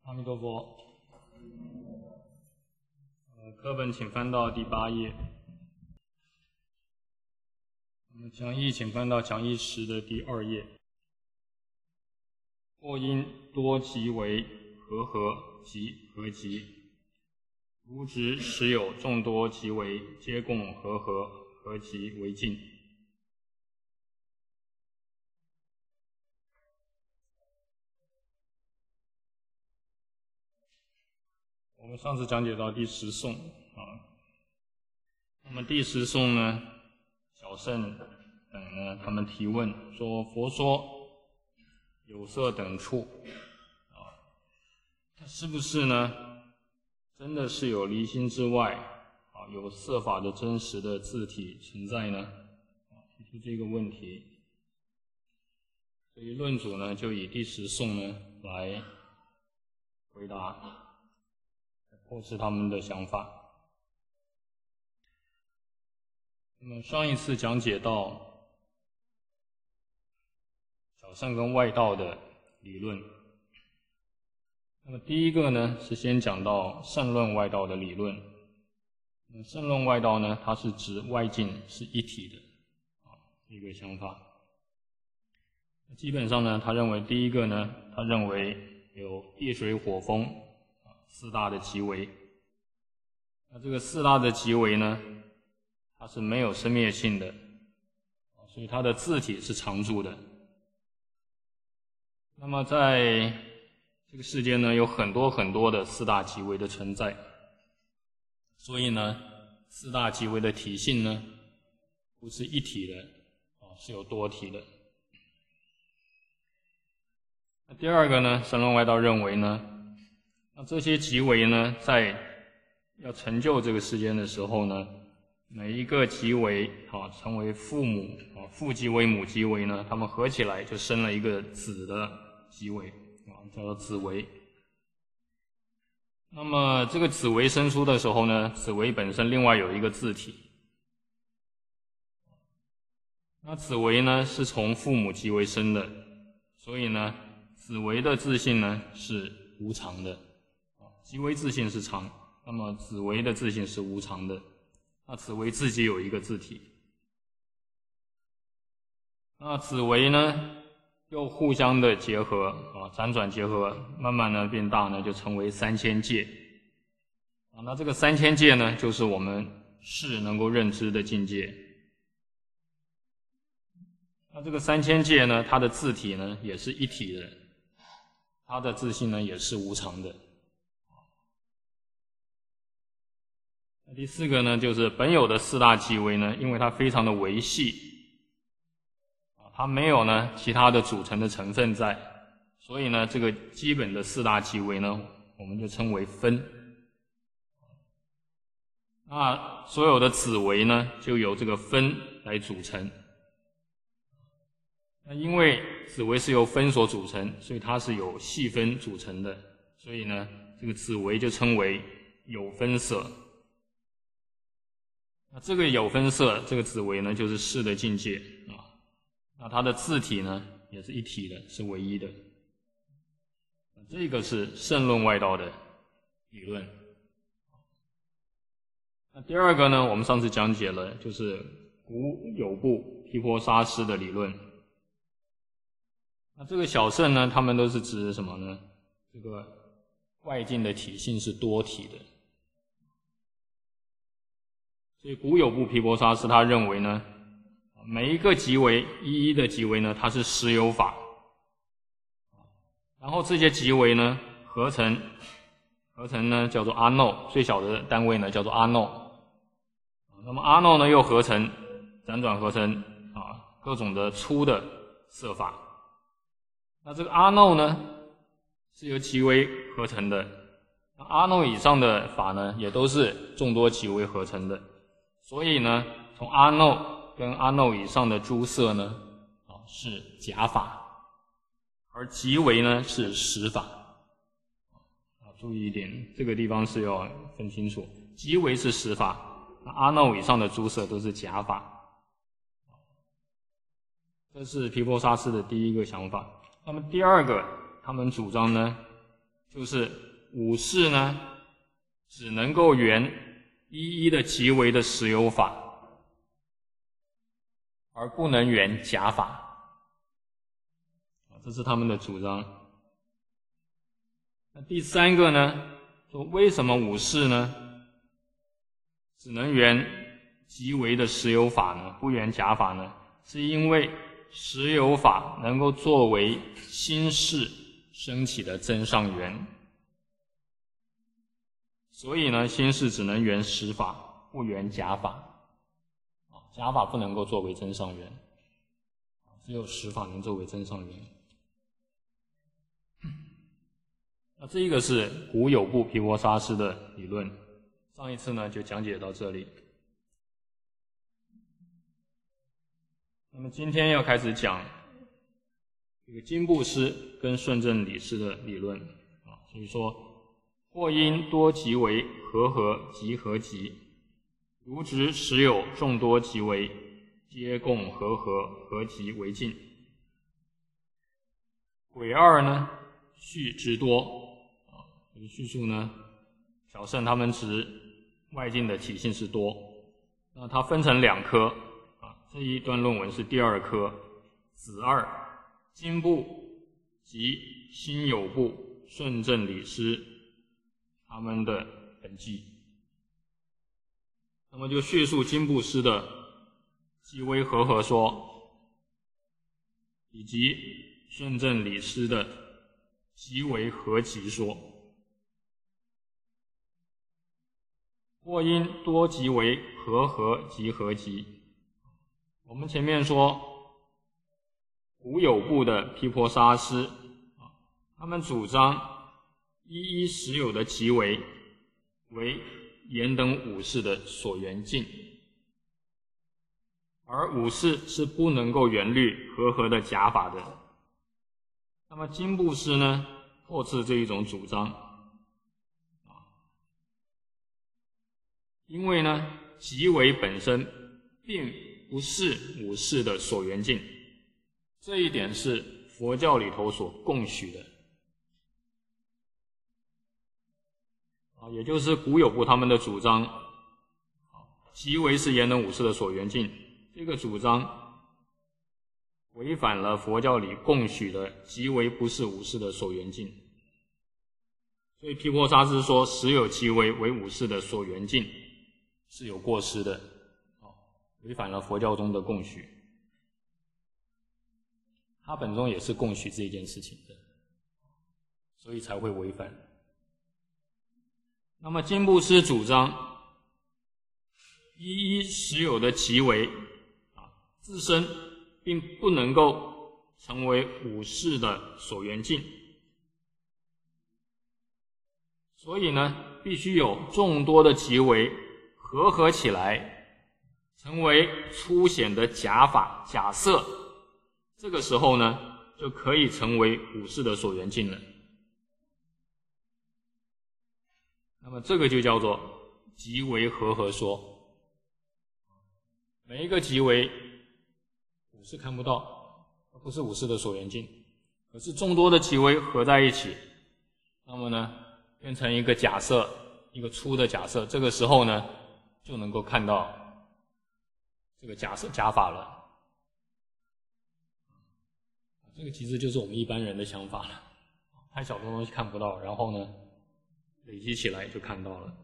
阿弥陀佛。课本请翻到第8页。讲义请翻到讲义10的第2页。或因多即为和合即合即，如执实有众多即为皆共和合合即为尽。我们上次讲解到第10颂那么第10颂呢，小圣等呢，他们提问说：佛说有色等处它是不是呢？真的是有离心之外有色法的真实的自体存在呢？提出这个问题，所以论主呢就以第10颂呢来回答，破斥他们的想法。那么上一次讲解到小乘跟外道的理论，那么第一个呢是先讲到圣论外道的理论。圣论外道呢，它是指外境是一体的一个想法。基本上呢，他认为第一个呢，他认为有地水火风4大的极为。那这个4大的极为呢，它是没有生灭性的，所以它的自体是常住的。那么在这个世间呢，有很多很多的4大极为的存在，所以呢4大极为的体性呢，不是一体的是有多体的。那第二个呢，圣论外道认为呢，那这些极为呢，在要成就这个世间的时候呢，每一个极为成为父母父极为母极为呢，他们合起来就生了一个子的极为叫做子为。那么这个子为生出的时候呢，子为本身另外有一个自体。那子为呢是从父母极为生的，所以呢子为的自性呢是无常的，极为自性是常，那么子为的自性是无常的。那子为自己有一个自体，那子为呢又互相的结合辗转结合，慢慢呢变大呢，就成为3000界那这个3000界呢，就是我们世能够认知的境界。那这个3000界呢，它的自体呢也是一体的，它的自性呢也是无常的。第4个呢，就是本有的4大极为呢，因为它非常的微细它没有呢其他的组成的成分在，所以呢这个基本的4大极为呢，我们就称为分。那所有的子为呢，就由这个分来组成。那因为子为是由分所组成，所以它是由细分组成的，所以呢这个子为就称为有分色。那这个有分色，这个子为呢，就是世的境界那它的自体呢，也是一体的，是唯一的。这个是圣论外道的理论。那第二个呢，我们上次讲解了，就是古有部毗婆沙师的理论。那这个小圣呢，他们都是指什么呢？这个外境的体性是多体的。所以古有部毗婆沙师他认为呢，每一个极为一一的极为呢，它是实有法，然后这些极为呢合成呢叫做阿耨，最小的单位呢叫做阿耨，那么阿耨呢又合成辗转合成各种的粗的色法。那这个阿耨呢是由极为合成的，阿耨以上的法呢也都是众多极为合成的。所以呢，从阿耨跟阿耨以上的诸色呢是假法，而极为呢是实法注意一点，这个地方是要分清楚，极为是实法，阿耨以上的诸色都是假法。这是毗婆沙师的第一个想法。那么第二个，他们主张呢就是五事呢只能够圆一一的即为的实有法，而不能圆假法，这是他们的主张。那第三个呢，说为什么五事呢只能圆即为的实有法呢，不圆假法呢？是因为实有法能够作为心事升起的增上缘，所以呢，心事只能圆实法，不圆假法。假法不能够作为增上缘，只有实法能作为增上缘。那这个是古有部毗婆沙师的理论，上一次呢就讲解到这里。那么今天要开始讲这个经部师跟顺正理师的理论所以说或因多即为和合即合集，如执实有众多即为，皆共和合合集为尽。癸二呢序之多这个叙述呢小乘他们执外境的体性是多，那它分成两科这一段论文是第二科，子二经部及心有部顺正理师他们的本纪。那么就叙述经部师的即为和合说，以及顺正理师的即为合集说。或因多即为和合及合集，我们前面说古有部的毗婆沙师他们主张一一实有的即为言等五事的所缘境，而五事是不能够圆律和合的假法的。那么经部师呢驳斥这一种主张，因为呢即为本身并不是五事的所缘境，这一点是佛教里头所共许的也就是古有部他们的主张，即为是言等五事的所缘境，这个主张违反了佛教里共许的即为不是五事的所缘境。所以毗婆沙师说实有即为五事的所缘境是有过失的，违反了佛教中的共许。他本宗也是共许这件事情的，所以才会违反。那么经部师主张一一实有的即为自身并不能够成为五事的所缘境，所以呢必须有众多的即为和合起来成为粗显的假法假设，这个时候呢就可以成为五事的所缘境了。那么这个就叫做即为和合说，每一个即为五事看不到，不是五事的所缘境，可是众多的即为合在一起，那么呢变成一个假设，一个粗的假设，这个时候呢就能够看到这个假设假法了。这个其实就是我们一般人的想法了，太小的东西看不到，然后呢累积起来就看到了。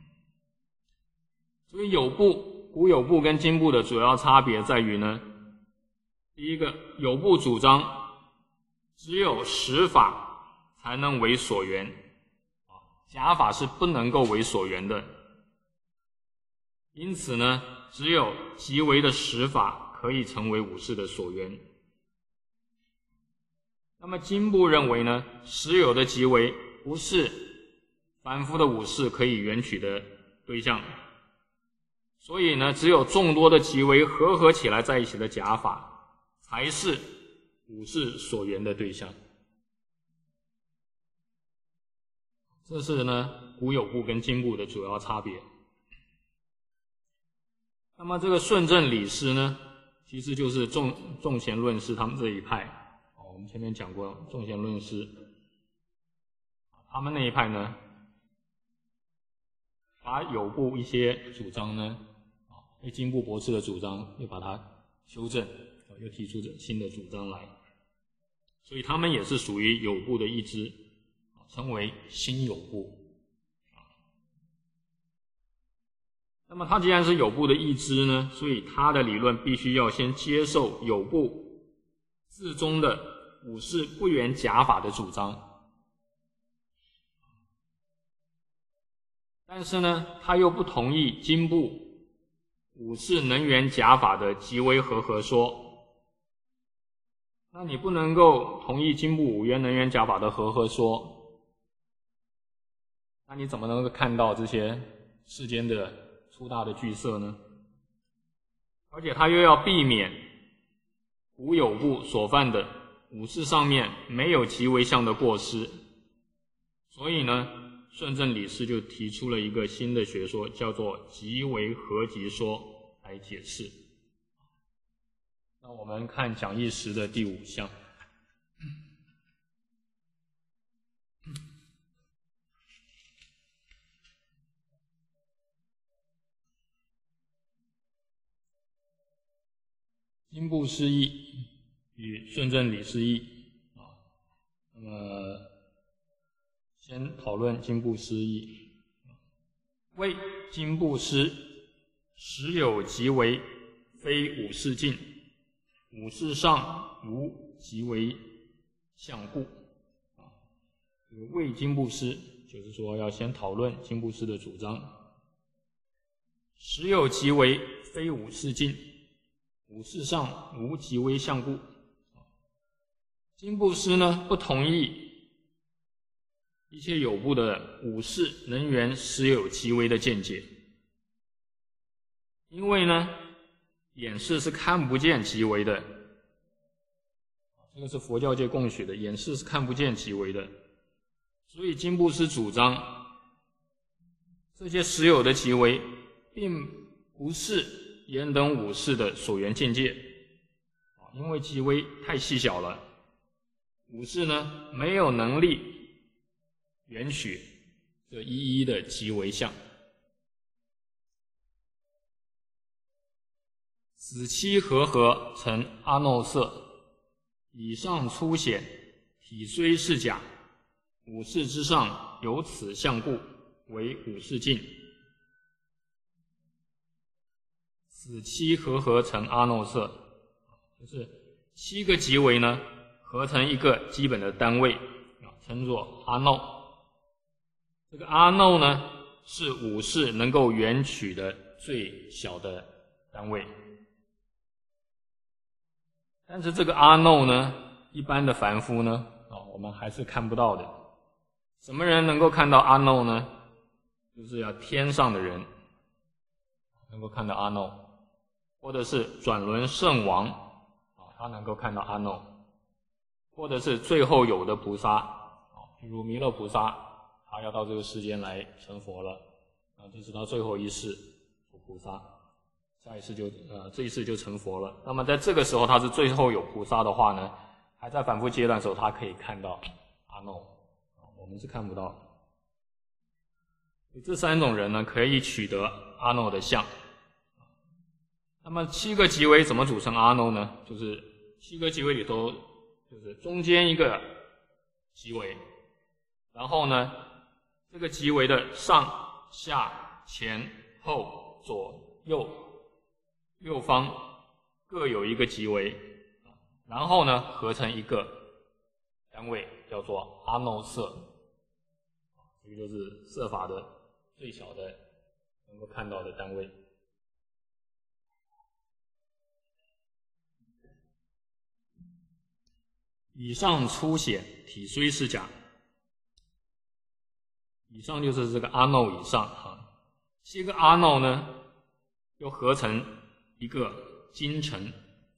所以古有部跟经部的主要差别在于呢，第一个，有部主张只有实法才能为所缘，假法是不能够为所缘的，因此呢只有即为的实法可以成为五事的所缘。那么经部认为呢，实有的即为不是凡夫的五事可以缘取的对象，所以呢只有众多的即为和合起来在一起的假法才是五事所缘的对象。这是呢古有部跟经部的主要差别。那么这个顺正理师呢，其实就是众贤论师他们这一派，我们前面讲过众贤论师， 他们那一派呢，把有部一些主张呢，被经部驳斥的主张，又把它修正，又提出新的主张来，所以他们也是属于有部的一支，称为新有部。那么他既然是有部的一支呢，所以他的理论必须要先接受有部自宗的五世不原假法的主张，但是呢，他又不同意经部五世能原假法的即为和合说。那你不能够同意经部五元能源假法的和合说，那你怎么能够看到这些世间的粗大的巨色呢？而且他又要避免古有部所犯的五事上面没有即为相的过失，所以呢，顺正理事就提出了一个新的学说，叫做即为合集说来解释。那我们看讲义时的第5项。经部释义与顺正理释义那么先讨论经部释义。谓经部释实有即为，非五事尽，五事上无即为相故。谓经部释就是说要先讨论经部释的主张。实有即为，非五事尽，五事上无即为相故。经部释呢不同意一切有部的五事能原实有即为的见解，因为呢眼视是看不见即为的，这个是佛教界共许的，眼视是看不见即为的，所以经部释主张这些实有的即为并不是眼等五事的所缘境界，因为即为太细小了，五事呢没有能力缘取这一一的即为相。此期和合成阿耨色，以上粗显，体虽是假，五事之上有此相故，为五事尽。此期和合成阿耨色，就是7个即为呢合成一个基本的单位，称作阿耨。这个阿耨呢是五事能够缘取的最小的单位，但是这个阿耨呢一般的凡夫呢我们还是看不到的。什么人能够看到阿耨呢？就是要天上的人能够看到阿耨，或者是转轮圣王他能够看到阿耨，或者是最后有的菩萨譬如弥勒菩萨，他要到这个世间来成佛了就是他最后一世做菩萨，下一世就这一世就成佛了。那么在这个时候他是最后有菩萨的话呢，还在反复阶段的时候他可以看到阿耨，我们是看不到的。这3种人呢可以取得阿耨的相。那么7个即为怎么组成阿耨呢？就是7个即为里头就是中间一个即为，然后呢这个即为的上下前后左右6方各有一个即为，然后呢合成一个单位叫做阿耨色，这个就是色法的最小的能够看到的单位。以上粗显，体虽是假。以上就是这个阿耨以上7个阿耨呢又合成一个金城，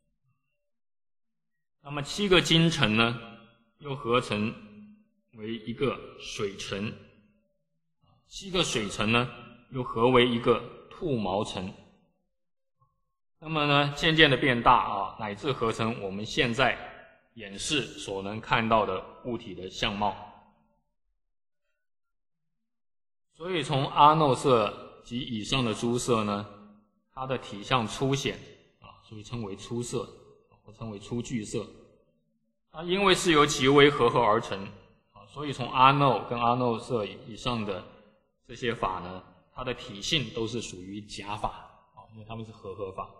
那么7个金城呢又合成为一个水城，7个水城呢又合为一个兔毛城，那么呢渐渐的变大乃至合成我们现在眼视所能看到的物体的相貌。 所以从阿耨色及以上的诸色呢，它的体相粗显所以称为粗色，或称为粗具色。因为是由极微和合而成所以从阿耨跟阿耨色以上的这些法呢，它的体性都是属于假法因为它们是和合法。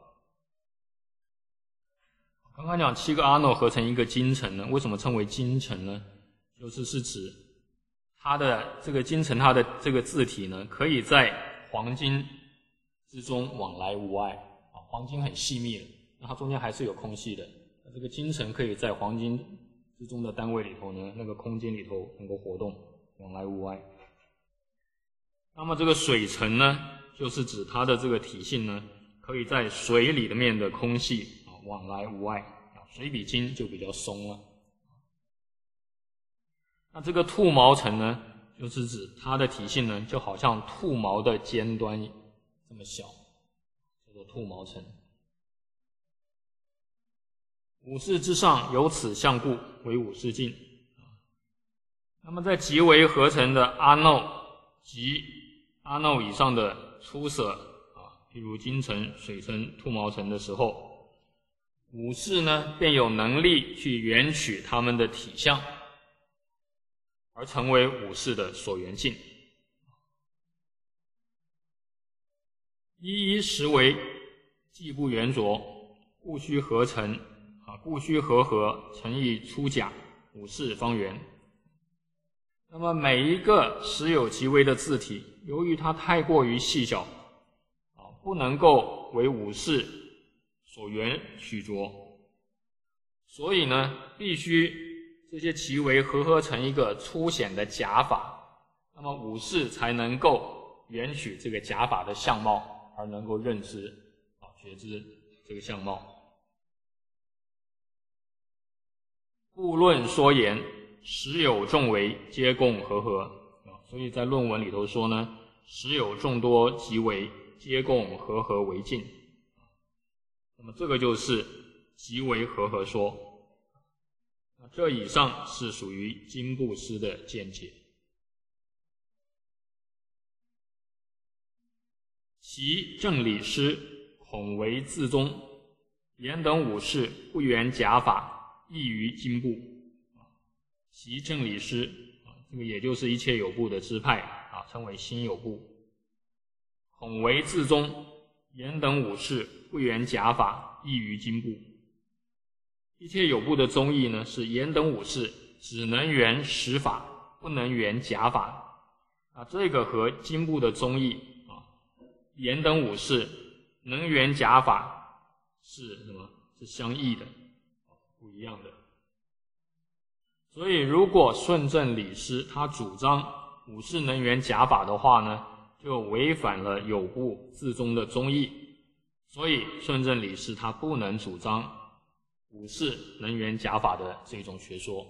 刚刚讲7个阿耨合成一个金城呢，为什么称为金城呢？是指它的这个金城，它的这个字体呢，可以在黄金之中往来无碍黄金很细密了，那它中间还是有空隙的，这个金城可以在黄金之中的单位里头呢，那个空间里头能够活动，往来无碍。那么这个水城呢，就是指它的这个体性呢，可以在水里面的空隙往来无碍，水比金就比较松了。那这个兔毛城呢，就是指它的体性呢，就好像兔毛的尖端这么小，叫做兔毛城。五事之上有此相故，为五事境。那么在极微合成的阿耨及阿耨以上的粗色譬如金城、水城、兔毛城的时候，五事呢便有能力去缘取它们的体相，而成为五事的所缘境。一实为既不圆着，故须合成故须和合，成以粗假，五事方圆。那么每一个实有极微的字体，由于它太过于细小不能够为五事所缘取着，所以呢，必须这些极微和合成一个粗显的假法，那么五事才能够缘取这个假法的相貌，而能够认知觉知这个相貌。故论说言，实有众为，皆共和合。所以在论文里头说呢，实有众多极微，皆共和合为境。那么这个就是极微和合说。这以上是属于经部师的见解。其正理师恐为自宗，言等五事不圆假法，异于经部。其正理师这个也就是一切有部的支派称为心有部。恐为自宗，言等五事不圆假法，异于经部。一切有部的宗义呢，是言等五事只能圆实法，不能圆假法。这个和经部的宗义言等五事能圆假法是什么？是相异的，不一样的。所以如果顺正理师他主张五事能圆假法的话呢，就违反了有部自宗的宗义，所以顺正理师他不能主张五事能圆假法的这种学说。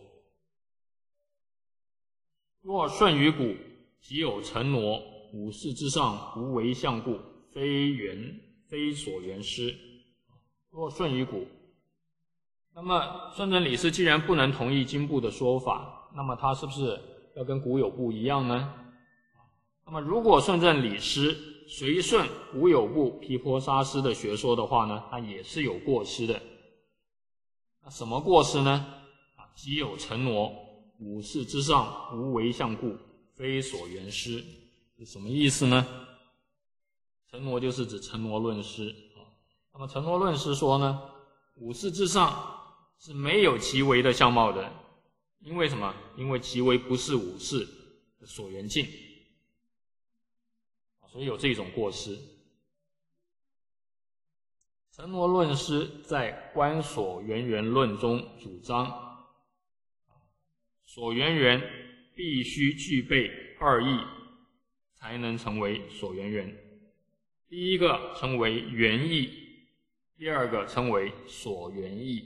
若顺于古，即有承挪，五事之上无为相故，非所缘师。若顺于古，那么顺正理师既然不能同意经部的说法，那么他是不是要跟古有部一样呢？那么如果顺正理师随顺古有部毗婆沙师的学说的话呢，他也是有过失的。那什么过失呢？即有承挪，五事之上无为相故，非所缘师。是什么意思呢？承挪就是指承挪论师。那么承挪论师说呢，五事之上是没有极微的相貌的。因为什么？因为极微不是五事的所缘境，所以有这种过失。承挪论师在《观所缘缘论》中主张，所缘缘必须具备二义，才能成为所缘缘。第一个称为缘义，第二个称为所缘义。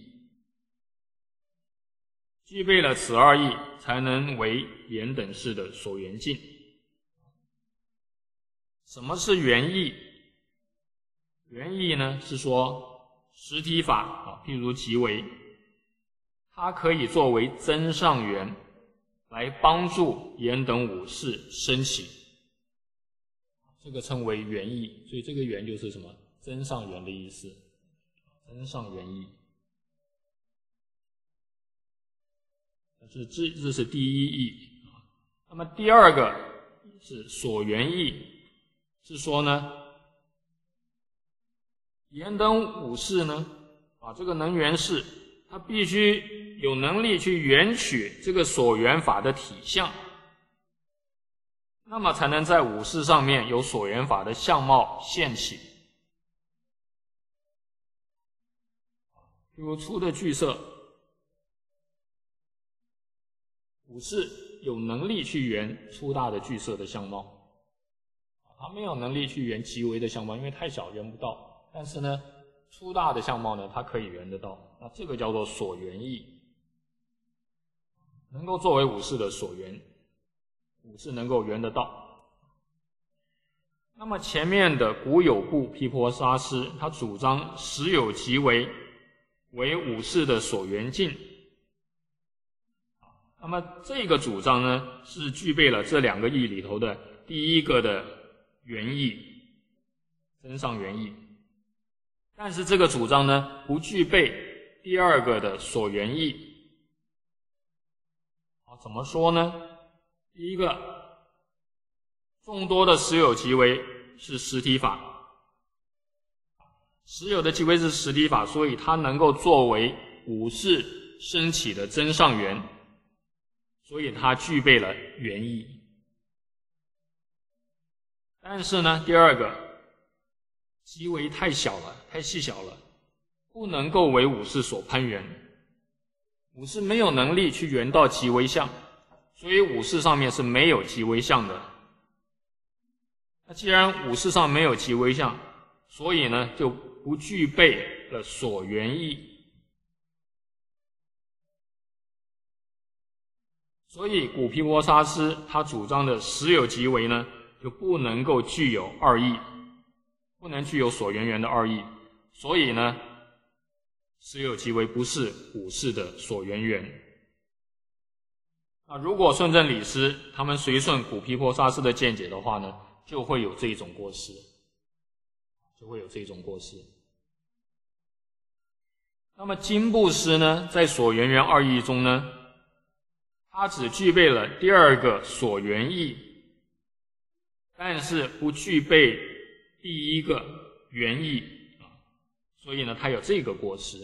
具备了此二义，才能为言等式的所缘境。什么是缘义？缘义呢，是说实体法譬如极微，它可以作为增上缘，来帮助言等五事升起。 这个称为元意，所以这个元就是什么？增上缘的意思，增上缘意。这是第一义。那么第二个是所缘义，是说呢，燃灯武士呢，这个能源士，他必须有能力去缘取这个所缘法的体相，那么才能在武士上面有所缘法的相貌现起。比如粗的巨色，武士有能力去缘粗大的巨色的相貌，他没有能力去缘极微的相貌，因为太小缘不到。但是呢，粗大的相貌呢，他可以缘得到。那这个叫做所缘义，能够作为武士的所缘，武士能够缘得到。那么前面的古有部毗婆沙师，他主张实有即为武士的所缘境。那么这个主张呢，是具备了这两个义里头的第一个的原义，增上缘义。但是这个主张呢，不具备第二个的所缘义。怎么说呢？第一个，众多的实有即为是实体法，实有的即为是实体法，所以它能够作为武士升起的增上缘，所以它具备了缘义。但是呢，第二个，即为太小了，太细小了，不能够为武士所攀缘。武士没有能力去缘到极微相，所以武士上面是没有极微相的。那既然武士上没有极微相，所以呢就不具备了所缘义。所以古毗婆沙师他主张的实有即为呢，就不能够具有二义，不能具有所缘缘的二义。所以呢，实有即为不是武士的所缘缘。如果顺正理师他们随顺古毗婆沙师的见解的话呢，就会有这种过失，那么经部师呢，在所缘缘二义中呢，他只具备了第二个所缘义，但是不具备第一个缘义，所以呢，他有这个过失。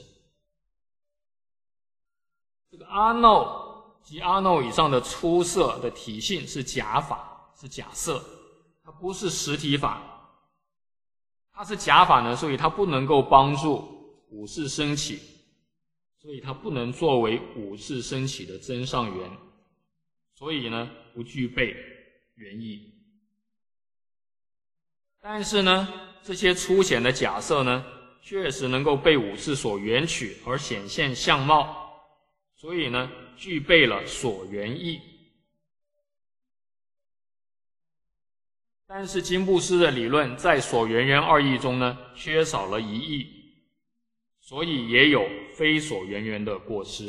这个阿耨及阿耨以上的出色的体性是假法，是假设，它不是实体法。它是假法呢，所以它不能够帮助武士升起，所以它不能作为武士升起的增上缘，所以呢，不具备缘义。但是呢，这些粗显的假设呢，确实能够被武士所缘取而显现相貌，所以呢，具备了所缘义。但是经部师的理论在所缘缘二义中呢，缺少了一义，所以也有非所缘缘的过失。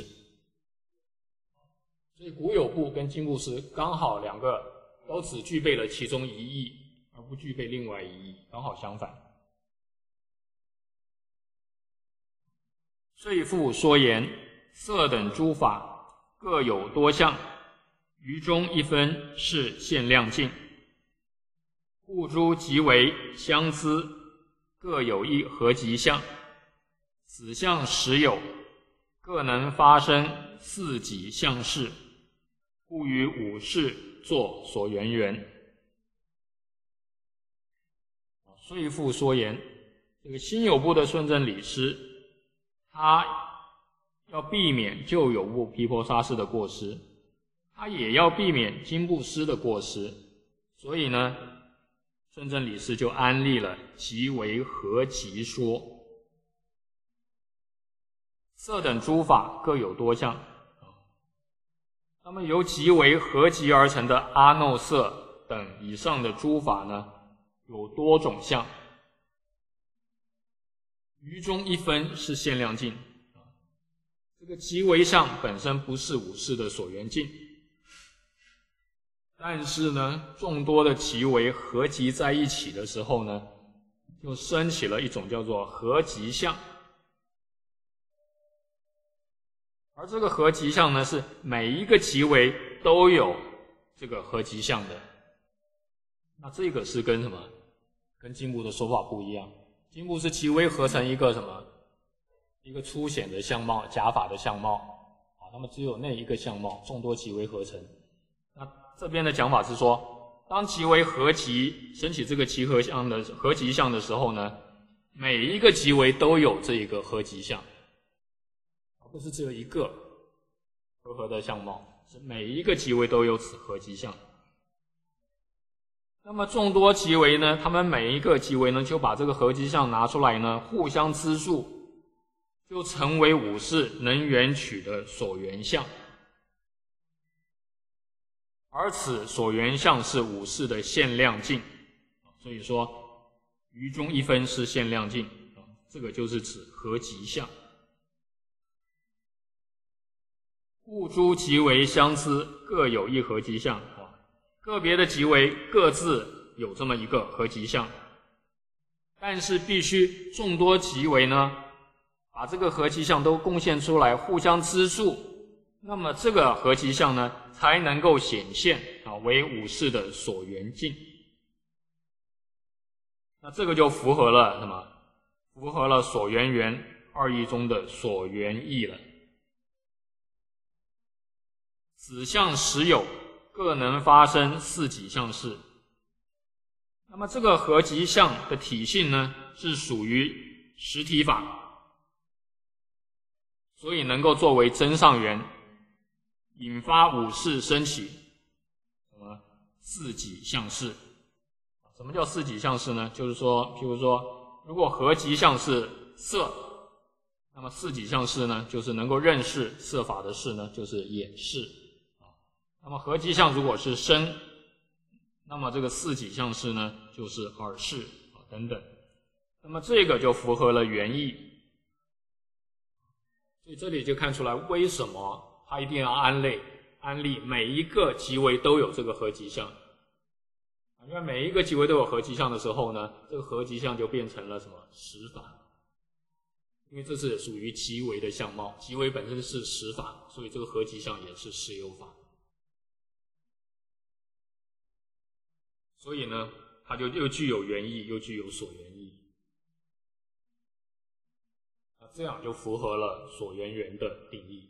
所以古有部跟经部师刚好两个都只具备了其中一义，而不具备另外一义，刚好相反。遂复说言，色等诸法各有多相，于中一分是限量境。故诸即为相资，各有一合集相，此相实有，各能发生四己相事，故于五事作所缘缘。遂复说言，这个新有部的顺正理师，他要避免旧有部毗婆沙师的过失，他也要避免经部师的过失，所以呢，顺正理师就安立了即为合集说。色等诸法各有多相，那么由即为合集而成的阿耨色等以上的诸法呢，有多种相，于中一分是限量境。这个即为相本身不是武士的所缘境， 但是呢，众多的极微合集在一起的时候呢，就升起了一种叫做合集相。而这个合集相呢，是每一个极微都有这个合集相的。那这个是跟什么？跟经部的说法不一样。经部是极微合成一个什么？一个粗显的相貌，假法的相貌。那么只有那一个相貌，众多极微合成。那这边的讲法是说，当极微合集升起这个集合相的合集相的时候呢，每一个极微都有这一个合集相，而不是只有一个合的相貌，是每一个极微都有此合集相。那么众多极微呢，他们每一个极微呢，就把这个合集相拿出来呢，互相资助，就成为五识能缘取的所缘相。而此所缘相是五识的限量境，所以说于中一分是限量境，这个就是指合集相。故诸极微相思，各有一合集相。个别的极微各自有这么一个合集相，但是必须众多极微呢，把这个合集相都贡献出来，互相资助，那么这个合集相呢，才能够显现为五识的所缘境。那这个就符合了什么？符合了所缘缘二义中的所缘义了。此相实有，各能发生四己相事。那么这个合集相的体性呢，是属于实体法，所以能够作为真上缘，引发五识升起什么四己相事。什么叫四己相事呢？就是说，譬如说，如果合集相是色，那么四己相事呢，就是能够认识色法的事呢，就是眼识。那么合集相如果是声，那么这个四己相事呢，就是耳识等等。那么这个就符合了原意。所以这里就看出来为什么他一定要安立每一个极微都有这个合集相。因为每一个极微都有合集相的时候呢，这个合集相就变成了什么？实法。因为这是属于极微的相貌，极微本身是实法，所以这个合集相也是实有法。所以呢，它就又具有原意，又具有所缘意。这样就符合了所缘缘的定义。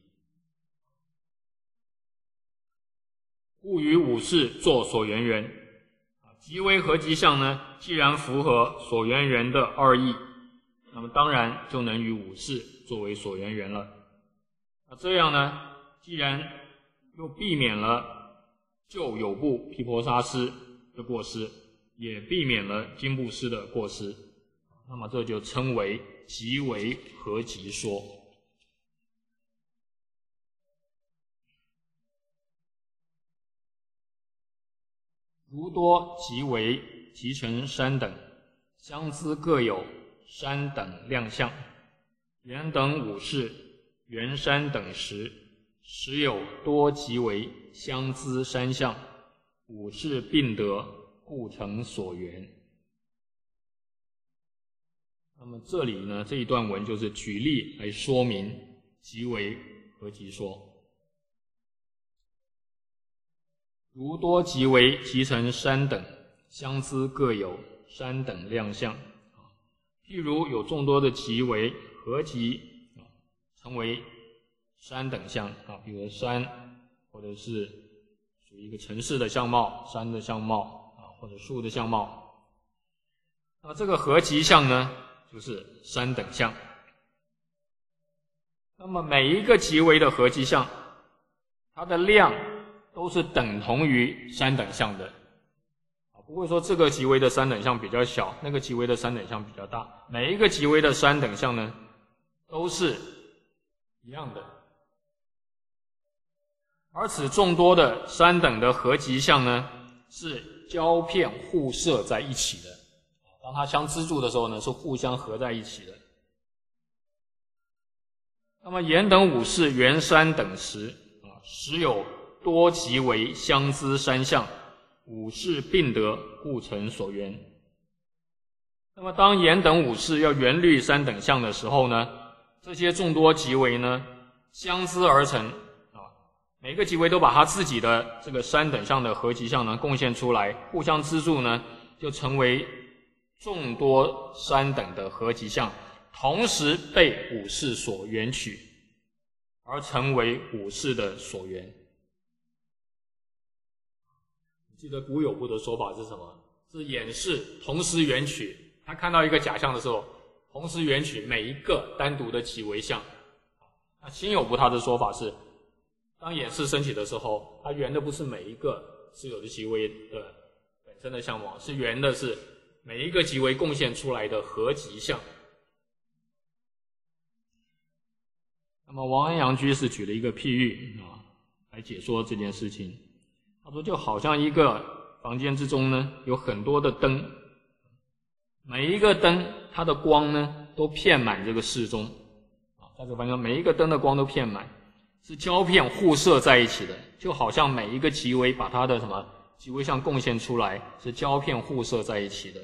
故于五识作所缘缘。极微合集相呢，既然符合所缘缘的二义，那么当然就能与五识作为所缘缘了。那这样呢，既然又避免了旧有部毗婆沙师的过失，也避免了经部师的过失，那么这就称为极微合集说。如多极微集成三等，相资各有三等量相，缘等五识，缘三等时，时有多极微相资三相，五识并得，故成所缘。那么这里呢，这一段文就是举例来说明极微合集说。如多极微集成三等，相资各有三等量相。譬如有众多的极微合集成为三等相比如山，或者是属于一个城市的相貌，山的相貌或者树的相貌。那么这个合集相呢，就是三等相。那么每一个极微的合集相，它的量都是等同于三等相的，不会说这个极微的三等相比较小，那个极微的三等相比较大。每一个极微的三等相呢，都是一样的。而此众多的三等的合集相呢，是交片互摄在一起的。当它相资助的时候呢，是互相合在一起的。那么缘等五识，缘三等时，时有多极微相资三相， 五事并得，故成所缘。那么当言等五事要缘虑三等相的时候呢，这些众多集为呢相资而成每个集为都把他自己的这个三等相的合集相呢贡献出来，互相资助呢，就成为众多三等的合集相，同时被五事所缘取，而成为五事的所缘。记得古有部的说法是什么？是眼识同时缘取，他看到一个假象的时候，同时缘取每一个单独的集为相。那辛有部他的说法是，当眼识升起的时候，他缘的不是每一个是有的集为的本身的相貌，是缘的是每一个集为贡献出来的合集相。那么王安阳居士举了一个譬喻来解说这件事情。他说就好像一个房间之中呢有很多的灯，每一个灯它的光呢都遍满这个室中在这个房间每一个灯的光都遍满，是胶片互射在一起的，就好像每一个集为把它的集为相贡献出来，是胶片互射在一起的。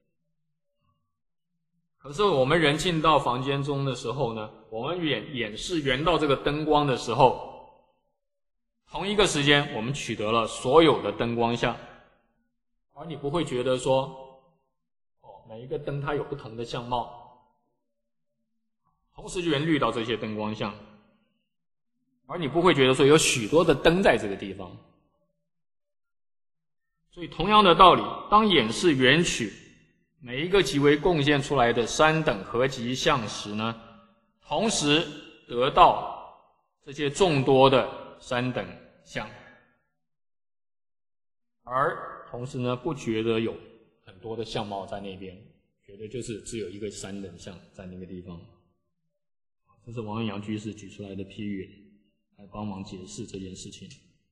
可是我们人进到房间中的时候呢，我们眼识缘到这个灯光的时候，同一个时间我们取得了所有的灯光相，而你不会觉得说每一个灯它有不同的相貌，同时缘虑到这些灯光相，而你不会觉得说有许多的灯在这个地方。所以同样的道理，当眼识缘取每一个集为贡献出来的三等合集相时呢，同时得到这些众多的三等相，而同时呢不觉得有很多的相貌在那边，觉得就是只有一个三等相在那个地方。这是王安阳居士举出来的譬喻来帮忙解释这件事情。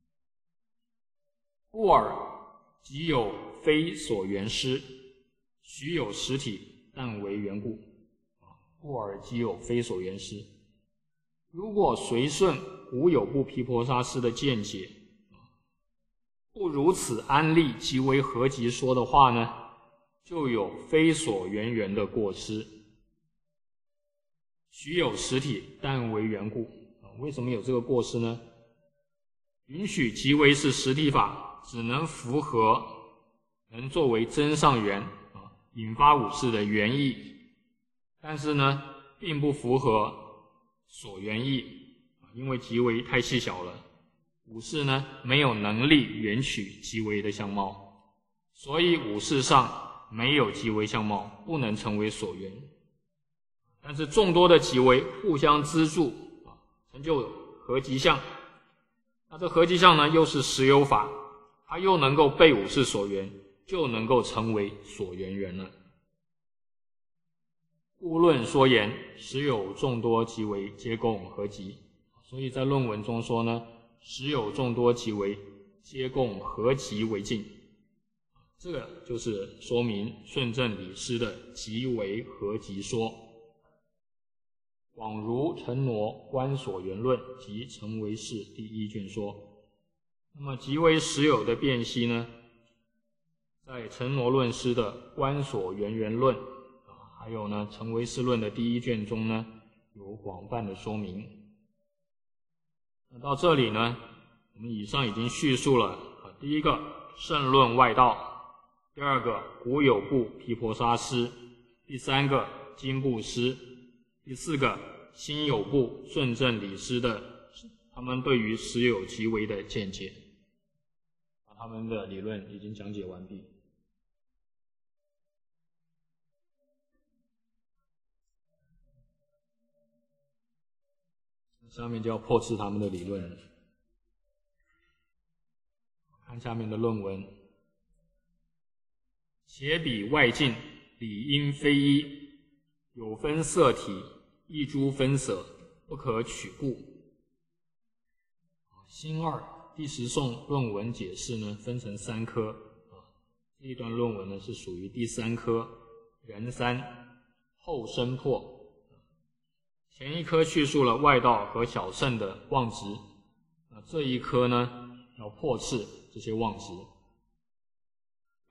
故而即有非所缘失，许有实体，但为缘故。故而即有非所缘失。如果随顺古有部毗婆沙师的见解，不如此安立即为合集说的话呢，就有非所缘缘的过失。许有实体，但为缘故。为什么有这个过失呢？允许即为是实体法，只能符合能作为真上缘引发五事的缘意，但是呢并不符合所缘意，因为即为太细小了，五事呢没有能力缘取即为的相貌，所以五事上没有即为相貌，不能成为所缘。但是众多的即为互相资助成就合集相，那这合集相呢又是实有法，它又能够被五事所缘，就能够成为所缘缘了。故论说言，实有众多即为皆共合集。所以在论文中说呢，实有众多即为皆共合集为尽。这个就是说明顺正理师的即为合集说。广如陈罗观所缘论及成为是第一卷说。那么即为实有的辨析呢，在陈罗论师的观所缘缘论还有呢成为是论的第一卷中呢有广泛的说明。那到这里呢，我们以上已经叙述了第一个圣论外道，第二个古有部毗婆沙师，第三个经部师，第四个新有部顺正理师的他们对于实有即为的见解，他们的理论已经讲解完毕。下面就要破斥他们的理论了。看下面的论文：且彼外境理应非一，有分色体，一诸分色，不可取故。新二第十颂论文解释呢，分成3科这一段论文呢是属于第3科人三后生破。前一科叙述了外道和小圣的妄执，这一科呢要破斥这些妄执。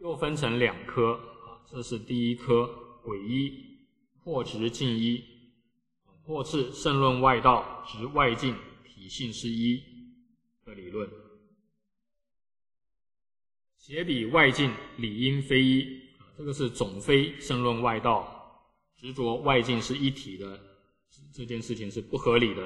又分成2科，这是第一科癸一破直进一，破斥圣论外道直外进体性是一的理论。写比外进理应非一，这个是总非圣论外道执着外进是一体的，这件事情是不合理的。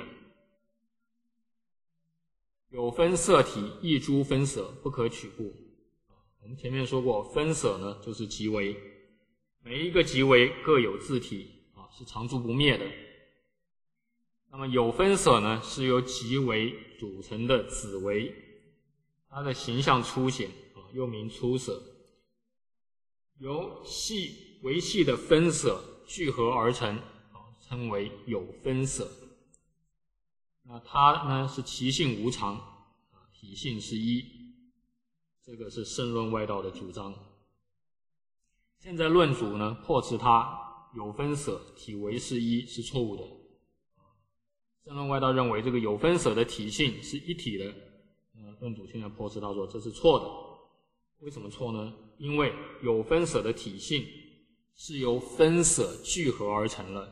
有分色体亦诸分色不可取故。我们前面说过，分色呢就是极微，每一个极微各有自体，是常住不灭的。那么有分色呢是由极微组成的子微，它的形象粗显，又名粗色，由微细的分色聚合而成，称为有分色。那它呢是其性无常，体性是一，这个是圣论外道的主张。现在论主呢破斥它有分色体为是一是错误的。圣论外道认为这个有分色的体性是一体的，论主现在破斥他说这是错的。为什么错呢？因为有分色的体性是由分色聚合而成了，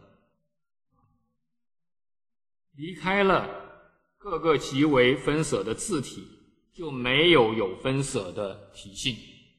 离开了各个极为分色的自体，就没有分色的体性。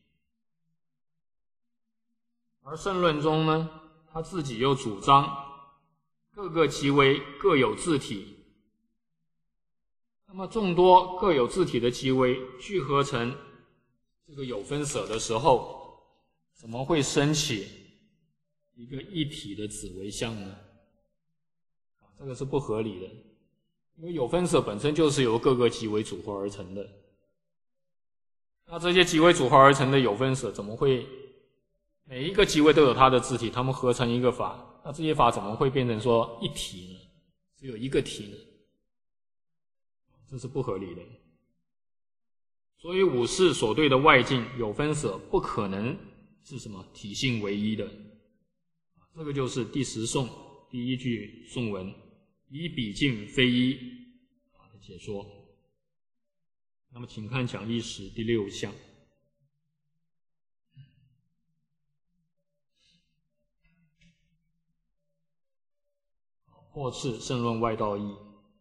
而圣论中呢，他自己又主张各个极微各有自体，那么众多各有自体的极微聚合成这个有分色的时候，怎么会升起一个一体的子微相呢？这个是不合理的，因为有分色本身就是由各个极微组合而成的。那这些极微组合而成的有分色，怎么会每一个极微都有它的自体，它们合成一个法？那这些法怎么会变成说一体呢？只有一个体呢？这是不合理的。所以五世所对的外境有分色不可能是什么体性唯一的。这个就是第10颂第1句颂文以比境非一的解说。那么请看讲义史第6项。破斥圣论外道义，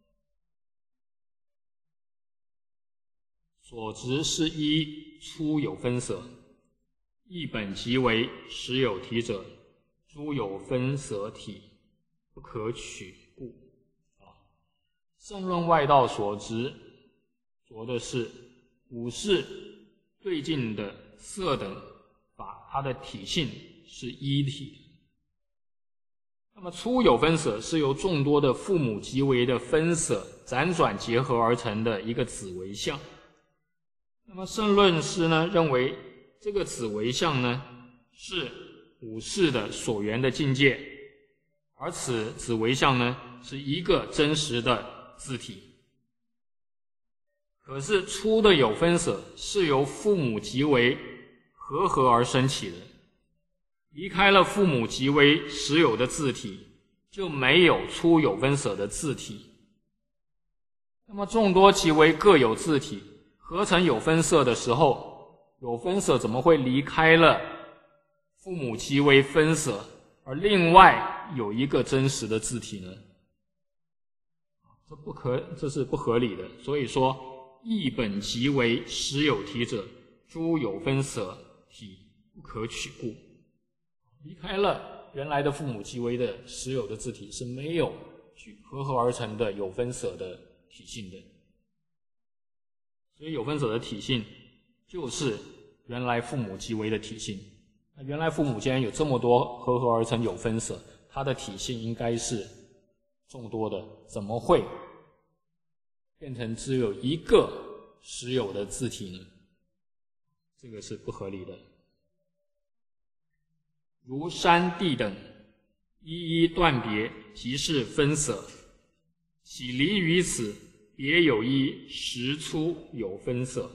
所执是一粗有分色，一本即为实有体者，诸有分色体不可取故。圣论外道所执着的是五世对境的色等法，它的体性是一体。那么粗有分色是由众多的父母极微的分色辗转结合而成的一个子微相。那么圣论师呢认为这个子微相呢是五世的所缘的境界，而此子微相呢是一个真实的自体。可是粗的有分色是由父母极微合而生起的，离开了父母极微实有的自体，就没有粗有分色的自体。那么众多极微各有自体，合成有分色的时候，有分色怎么会离开了父母极微分色，而另外有一个真实的自体呢？这是不合理的。所以说一本极为实有体者，诸有分色体不可取故。离开了原来的父母极微的实有的自体，是没有合而成的有分色的体性的。所以有分色的体性就是原来父母极微的体性。那原来父母既然有这么多合而成有分色，它的体性应该是众多的，怎么会变成只有一个实有的自体呢？这个是不合理的。如山地等一一断别，即是分色，岂离于此，别有一实粗有分色。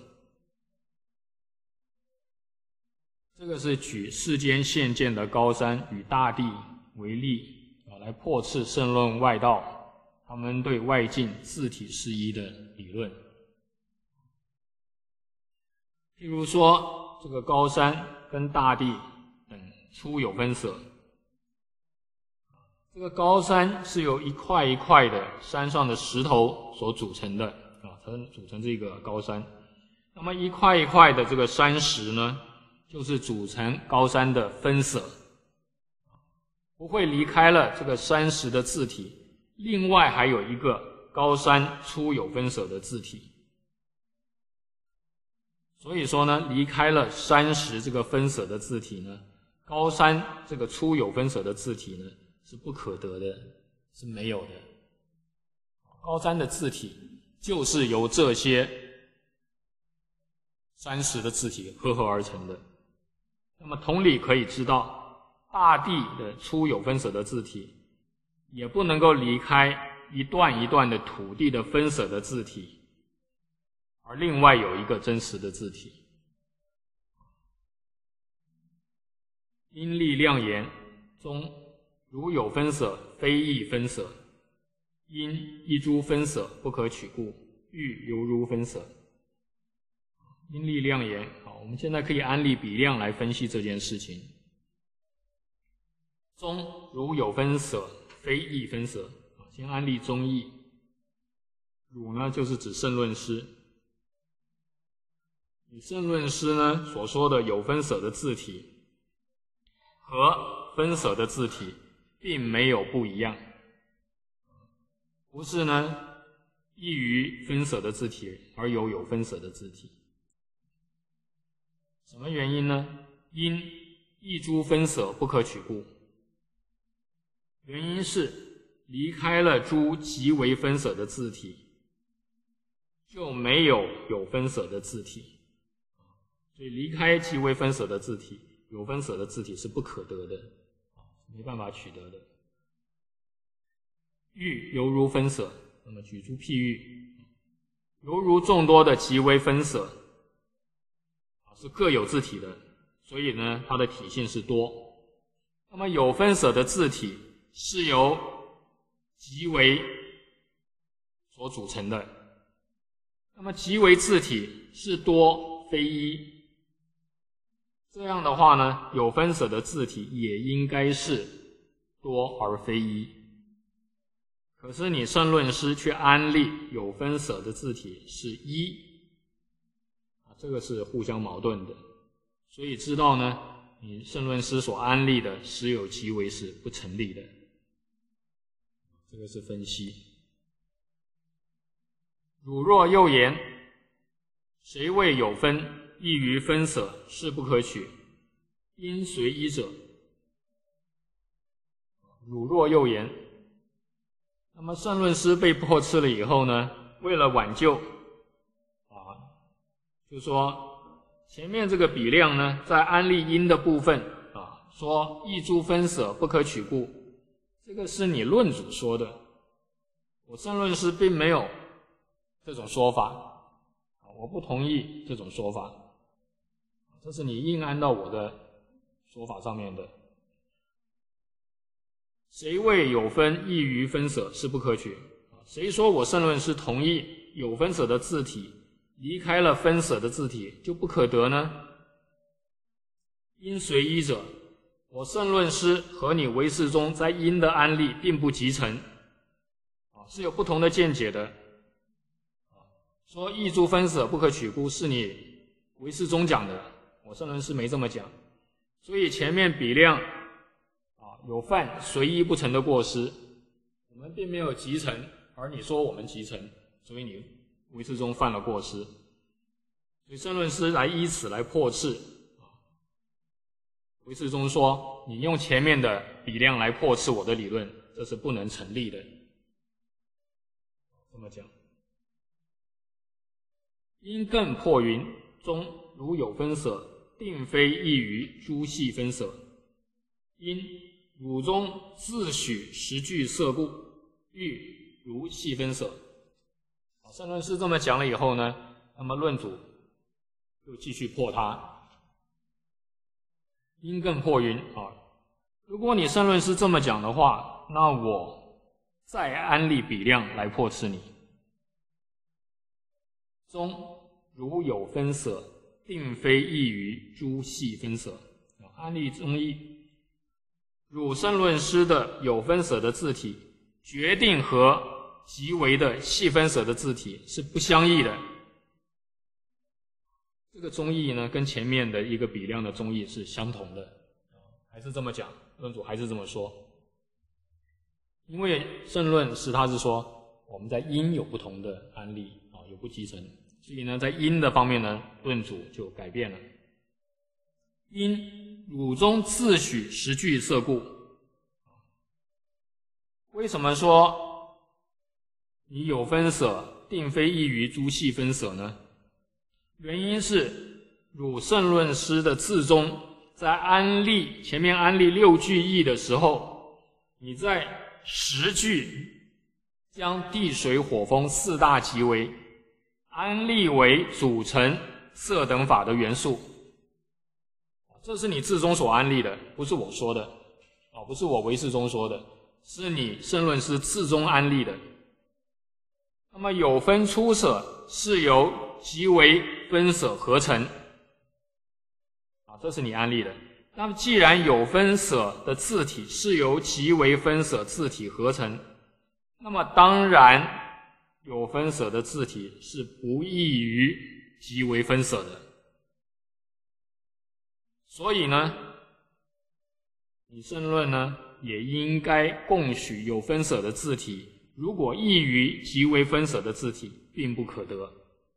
这个是举世间现见的高山与大地为例，来破斥圣论外道他们对外境自体是一的理论。譬如说这个高山跟大地等初有分舍。这个高山是由一块一块的山上的石头所组成的才组成这个高山。那么一块一块的这个山石呢，就是组成高山的分舍，不会离开了这个山石的自体，另外还有一个高山初有分舍的自体。所以说呢，离开了山石这个分舍的自体呢，高山这个初有分舍的自体呢是不可得的，是没有的。高山的自体就是由这些山石的自体合而成的。那么同理可以知道，大地的初有分舍的自体也不能够离开一段一段的土地的分舍的自体，而另外有一个真实的自体。因力量言中，如有分舍，非亦分舍。因一诸分舍不可取故，欲犹如分舍。因力量言，好，我们现在可以安立比量来分析这件事情。中如有分舍，非亦分舍。先安立中义。汝呢，就是指圣论师。以圣论师呢所说的有分舍的字体和分舍的字体并没有不一样，不是呢异于分舍的字体而有分舍的字体。什么原因呢？因一诸分舍不可取故。原因是离开了诸极为分舍的字体，就没有分舍的字体。所以离开极为分舍的字体，有分舍的字体是不可得的，没办法取得的。欲犹如分舍，那么举诸譬喻，犹如众多的极为分舍，是各有字体的，所以呢，它的体性是多。那么有分舍的字体是由极为所组成的，那么极为字体是多非一。这样的话呢，有分舍的字体也应该是多而非一。可是你圣论师却安立有分舍的字体是一，这个是互相矛盾的。所以知道呢，你圣论师所安立的实有极为是不成立的。这个是分析。汝若又言，谁谓有分异于分舍，是不可取，因随一者。汝若又言，那么圣论师被破斥了以后呢，为了挽救就说前面这个比量呢，在安立因的部分说异诸分舍不可取故，这个是你论主说的，我圣论师并没有这种说法，我不同意这种说法，这是你硬安到我的说法上面的。谁谓有分异于分舍，是不可取？谁说我圣论师同意有分舍的字体离开了分舍的字体就不可得呢？因随一者，我圣论师和你唯识宗在因的安立并不集成，是有不同的见解的。说异诸分舍不可取故是你唯识宗讲的，我圣论师没这么讲。所以前面比量有犯随一不成的过失，我们并没有集成，而你说我们集成，所以你唯识宗犯了过失。所以圣论师来依此来破斥唯识宗说你用前面的比量来破斥我的理论，这是不能成立的。这么讲。因更破云中如有分舍，并非异于诸细分舍。因汝中自许实具色故，欲如细分舍。圣论师这么讲了以后呢，那么论主又继续破他。因更破云如果你圣论师这么讲的话，那我再安立比量来破斥你。中如有分舍， 定非异于诸系分舍。安立中义，汝圣论师的有分舍的字体决定和极为的细分舍的字体是不相异的。这个中义呢，跟前面的一个比量的中义是相同的，还是这么讲，论主还是这么说。因为圣论师他是说我们在音有不同的安立，有不集成，所以呢在音的方面呢，论主就改变了。因汝中自诩实具色故，为什么说你有分舍定非异于诸系分舍呢？原因是汝圣论师的字中在安立前面安立6句义的时候，你在10句将地水火风4大极为安立为组成色等法的元素，这是你字中所安立的，不是我说的，不是我唯识中说的，是你圣论师字中安立的。那么有分出舍是由极为分舍合成，这是你安立的。那么既然有分舍的字体是由极为分舍字体合成，那么当然有分舍的字体是不异于极为分舍的。所以呢，你圣论呢也应该共许有分舍的字体，如果异于极为分舍的字体，并不可得。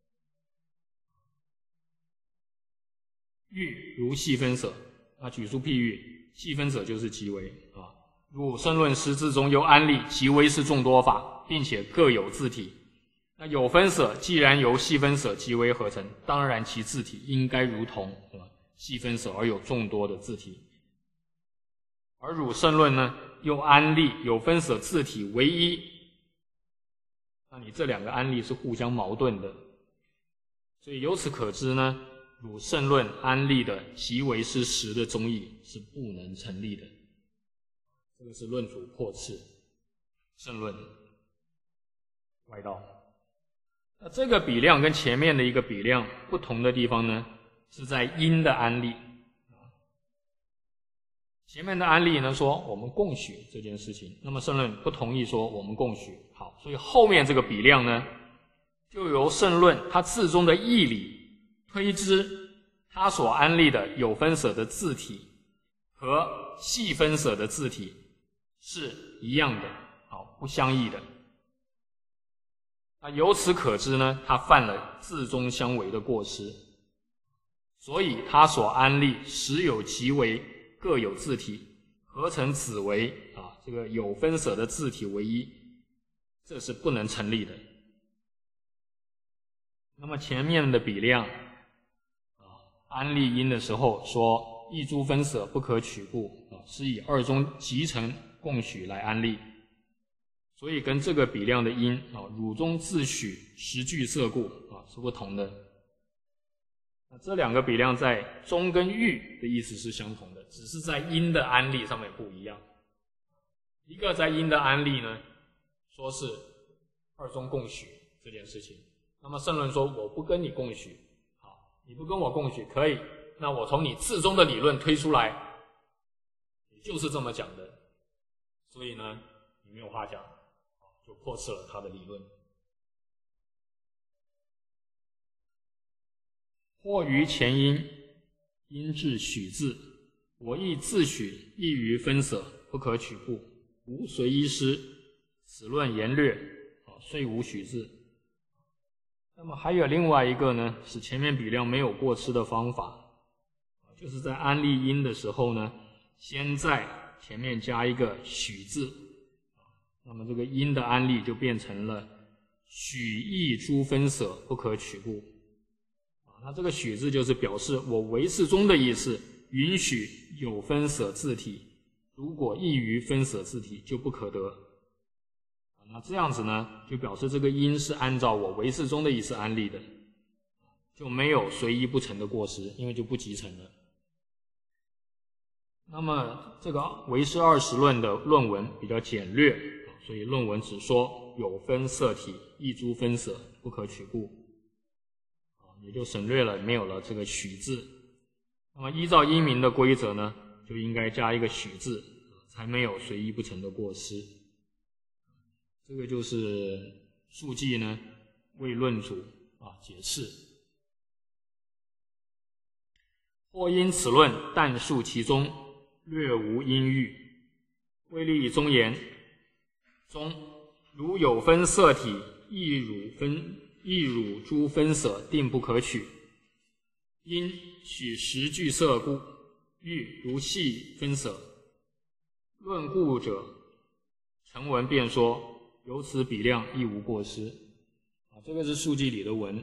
喻如细分舍，举出譬喻，细分舍就是极为如圣论师字中又安立极为是众多法，并且各有字体。那有分舍既然由细分舍极为合成，当然其字体应该如同细分舍而有众多的字体。而汝圣论呢，又安立有分舍字体为一，那你这两个安立是互相矛盾的。所以由此可知呢，汝圣论安立的极为是实的中义是不能成立的。这个是论主破斥圣论外道。那这个比量跟前面的一个比量不同的地方呢，是在因的安立。前面的安立呢说我们共许这件事情，那么圣论不同意说我们共许。好，所以后面这个比量呢，就由圣论他字中的义理推知他所安立的有分舍的字体和细分舍的字体是一样的，不相异的。那由此可知呢，他犯了字中相违的过失，所以他所安立实有极为各有字体，合成子为这个有分舍的字体为一，这是不能成立的。那么前面的比量安立因的时候说一诸分舍不可取故，是以二中集成共许来安立，所以跟这个比量的因汝中自诩实具色故是不同的。这两个比量在中跟喻的意思是相同的，只是在因的安立上面不一样。一个在因的安立呢，说是二中共许这件事情，那么圣论说我不跟你共许，你不跟我共许可以，那我从你字中的理论推出来，你就是这么讲的，所以呢你没有话讲，就破斥了他的理论。或于前因，因至许字，我亦自诩异于分舍，不可取故，无随依师，此论言略，虽无许字。那么还有另外一个呢，是前面比量没有过失的方法，就是在安立因的时候呢，先在前面加一个许字，那么这个因的安立就变成了许异诸分舍，不可取故。那这个许字就是表示我唯识中的意思，允许有分舍字体，如果异于分舍字体就不可得。那这样子呢，就表示这个因是按照我唯识中的意思安立的，就没有随意不成的过失，因为就不集成了。那么这个唯识20论的论文比较简略，所以论文只说有分色体，异诸分舍，不可取故。 也就省略了，没有了这个许字。那么依照音名的规则呢，就应该加一个许字，才没有随意不成的过失。这个就是述记呢为论主解释。或因此论但述其中，略无音喻。为立中言中，如有分色体，亦汝诸分色，定不可取。因取实具色故，喻如细分色。论故者，成文辩说，由此比量亦无过失。这个是述记里的文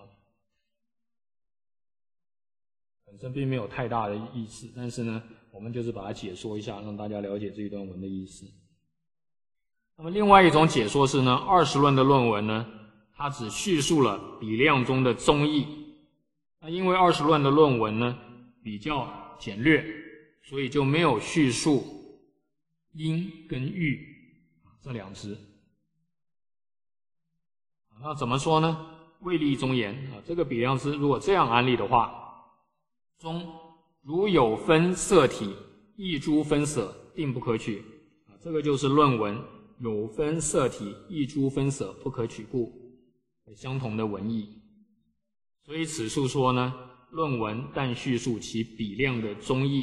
本身并没有太大的意思，但是呢，我们就是把它解说一下，让大家了解这一段文的意思。那么另外一种解说是呢，20论的论文呢，它只叙述了比量中的宗义。那因为20论的论文呢比较简略，所以就没有叙述音跟喻这两支。那怎么说呢？未立中言这个比量支如果这样安立的话，中如有分色体，亦诸分色，定不可取。这个就是论文有分色体，亦诸分色，不可取故相同的文意。所以此处说呢，论文但叙述其比量的宗义，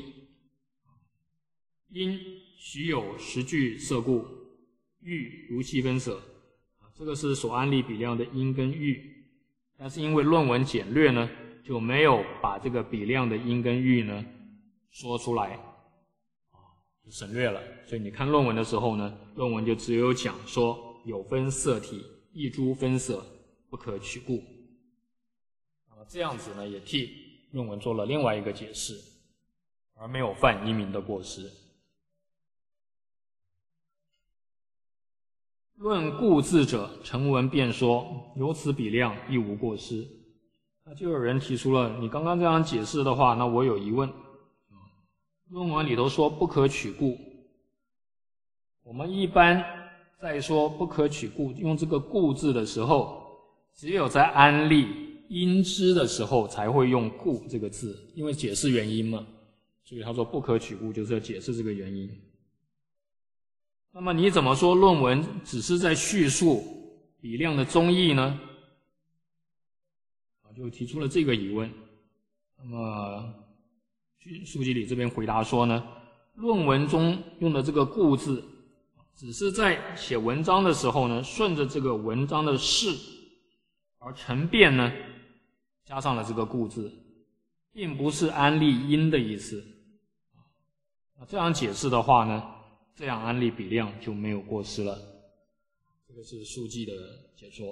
因许有实具色故，喻如细分色。这个是所安立比量的因跟喻，但是因为论文简略呢，就没有把这个比量的因跟喻呢说出来，就省略了。所以你看论文的时候呢，论文就只有讲说有分色体，亦诸分色，不可取故。这样子呢，也替论文做了另外一个解释，而没有犯音名的过失。论故字者，成文辩说，由此比量亦无过失。那就有人提出了，你刚刚这样解释的话，那我有疑问。论文里头说不可取故，我们一般在说不可取故用这个故字的时候，只有在安立因之的时候才会用故这个字，因为解释原因嘛，所以他说不可取故就是要解释这个原因。那么你怎么说论文只是在叙述比量的宗义呢？就提出了这个疑问。那么述记里这边回答说呢，论文中用的这个故字只是在写文章的时候呢，顺着这个文章的事而成辩呢，加上了这个故字，并不是安立因的意思。这样解释的话呢，这样安立比量就没有过失了。这个是述记的解说。